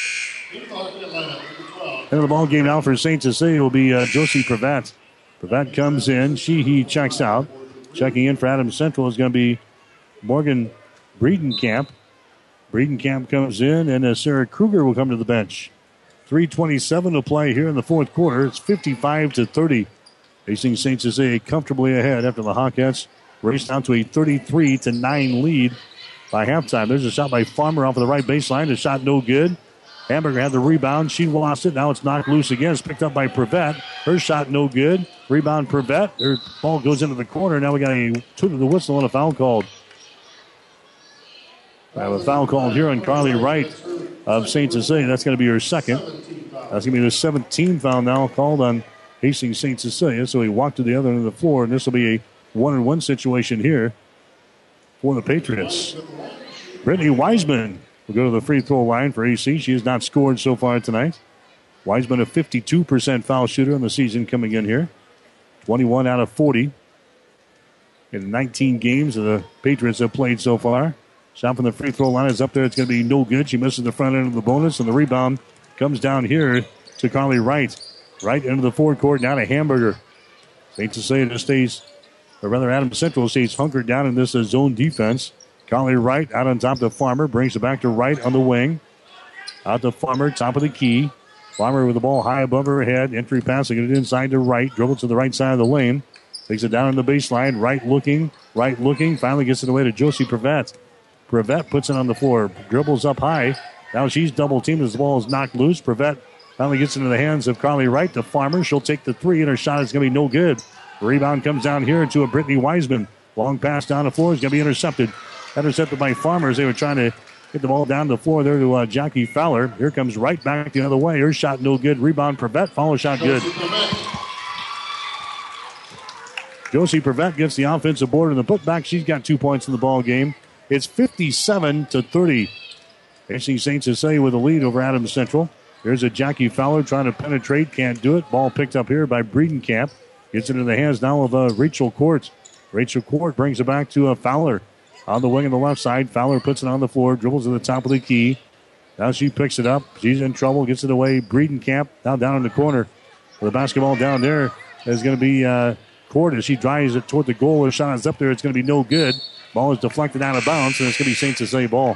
End of the ball game now for Saint Cecilia will be uh, Josie Pravat. Pravat comes in. Sheehy checks out. Checking in for Adams Central is going to be Morgan Breedenkamp. Breedenkamp comes in, and uh, Sarah Kruger will come to the bench. three twenty-seven to play here in the fourth quarter. It's fifty-five to thirty. Hastings Saint Cecilia comfortably ahead after the Hawkettes raced down to a thirty-three to nine lead by halftime. There's a shot by Farmer off of the right baseline. The shot no good. Hamburger had the rebound. She lost it. Now it's knocked loose again. It's picked up by Prevette. Her shot no good. Rebound Prevette. Her ball goes into the corner. Now we got a toot of the whistle and a foul called. I have a foul called here on Carly Wright of Saint Cecilia. That's going to be her second. That's going to be the seventeenth foul now called on Hastings Saint Cecilia. So he walked to the other end of the floor, and this will be a one-on-one situation here for the Patriots. Brittany Wiseman will go to the free throw line for A C. She has not scored so far tonight. Wiseman, a fifty-two percent foul shooter in the season coming in here. twenty-one out of forty in nineteen games that the Patriots have played so far. Shot from the free throw line is up there. It's going to be no good. She misses the front end of the bonus, and the rebound comes down here to Carly Wright. Right into the forecourt, now to Hamburger. Saint Cecilia just stays, or rather Adams Central stays hunkered down in this uh, zone defense. Carly Wright out on top to Farmer. Brings it back to Wright on the wing. Out to Farmer, top of the key. Farmer with the ball high above her head. Entry passing it inside to Wright. Dribble to the right side of the lane. Takes it down on the baseline. Wright looking. Wright looking. Finally gets it away to Josie Prevette. Prevette puts it on the floor. Dribbles up high. Now she's double teamed as the ball is knocked loose. Prevette finally gets into the hands of Carly Wright. The Farmer. She'll take the three, and her shot is going to be no good. The rebound comes down here to a Brittany Wiseman. Long pass down the floor is going to be intercepted. Intercepted by Farmers. They were trying to get the ball down the floor there to uh, Jackie Fowler. Here comes Wright back the other way. Her shot no good. Rebound Prevette. Follow shot good. Josie Prevette gets the offensive board and the putback. She's got two points in the ball game. It's fifty-seven to thirty. Hastings Saint Cecilia with a lead over Adams Central. Here's a Jackie Fowler trying to penetrate. Can't do it. Ball picked up here by Breedenkamp. Gets it in the hands now of uh, Rachel Court. Rachel Court brings it back to uh, Fowler. On the wing on the left side, Fowler puts it on the floor, dribbles to the top of the key. Now she picks it up. She's in trouble, gets it away. Breedenkamp now down in the corner. The basketball down there is going to be uh, Court as she drives it toward the goal. Her shot is up there. It's going to be no good. Ball is deflected out of bounds, and it's going to be Saint Cecilia ball.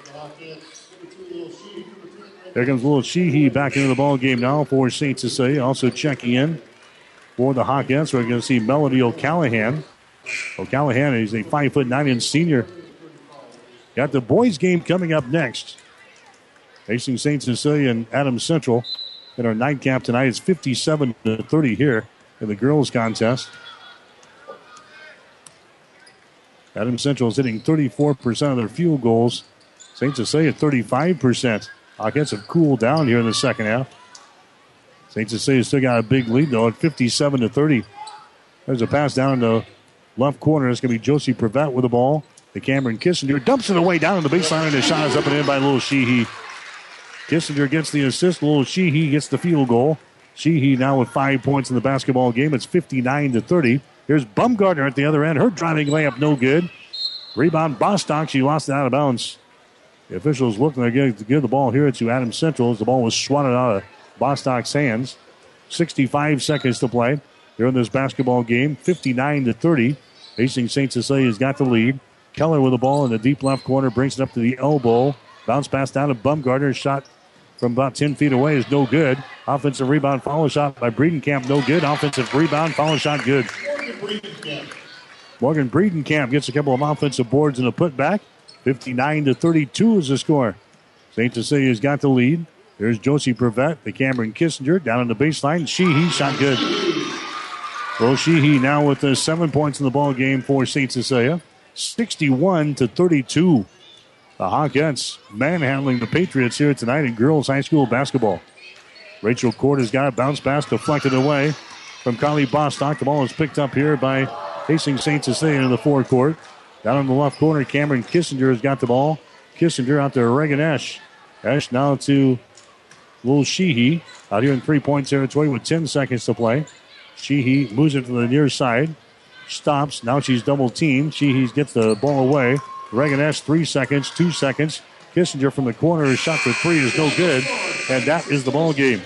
There comes little Sheehy back into the ball game now for Saint Cecilia. Also checking in for the Hawkettes. We're going to see Melody O'Callahan. O'Callahan is a five foot nine inch senior. Got the boys game coming up next. Facing Saint Cecilia and Adams Central in our nightcap tonight. It's fifty-seven to thirty here in the girls contest. Adams Central is hitting thirty-four percent of their field goals. Saint Cecilia thirty-five percent. Hawkettes have cooled down here in the second half. Saint Cecilia still got a big lead though at fifty-seven to thirty. There's a pass down in the left corner. It's going to be Josie Prevette with the ball. The Cameron Kissinger dumps it away down on the baseline, and the shot is up and in by Little Sheehy. Kissinger gets the assist. Little Sheehy gets the field goal. Sheehy now with five points in the basketball game. It's fifty-nine to thirty. Here's Bumgardner at the other end. Her driving layup no good. Rebound Bostock. She lost it out of bounds. The officials looking to give, to give the ball here to Adams Central as the ball was swatted out of Bostock's hands. sixty-five seconds to play. They're in this basketball game. fifty-nine to thirty. Hastings Saint Cecilia's got the lead. Keller with the ball in the deep left corner. Brings it up to the elbow. Bounce pass down to Bumgardner. Shot from about ten feet away is no good. Offensive rebound follow shot by Breedenkamp. No good. Offensive rebound follow shot good. Morgan Breedenkamp gets a couple of offensive boards and a putback. fifty-nine to thirty-two is the score. Saint Cecilia's got the lead. There's Josie Prevette, the Cameron Kissinger down on the baseline. Sheehy shot good. Well, Sheehy now with the seven points in the ball game for Saint Cecilia. sixty-one to thirty-two. The Hawkettes manhandling the Patriots here tonight in girls high school basketball. Rachel Court has got a bounce pass deflected away from Carly Bostock. The ball is picked up here by Hastings Saint Cecilia in the forecourt. Down in the left corner, Cameron Kissinger has got the ball. Kissinger out to Reagan Esch. Esch now to Lil Sheehy out here in three-point territory with ten seconds to play. Sheehy moves it to the near side. Stops. Now she's double-teamed. Sheehy gets the ball away. Reagan Esch, three seconds, two seconds. Kissinger from the corner. His shot for three is no good. And that is the ball game.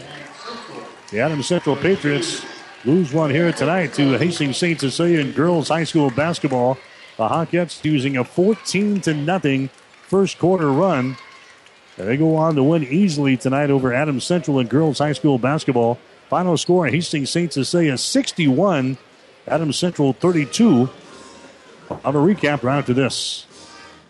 The Adams Central Patriots lose one here tonight to Hastings Saint Cecilia in girls high school basketball. The Hawkettes using a fourteen to nothing first quarter run. And they go on to win easily tonight over Adams Central in girls high school basketball. Final score, Hastings Saint Cecilia sixty-one, Adams Central thirty-two. I'll have a recap right after this.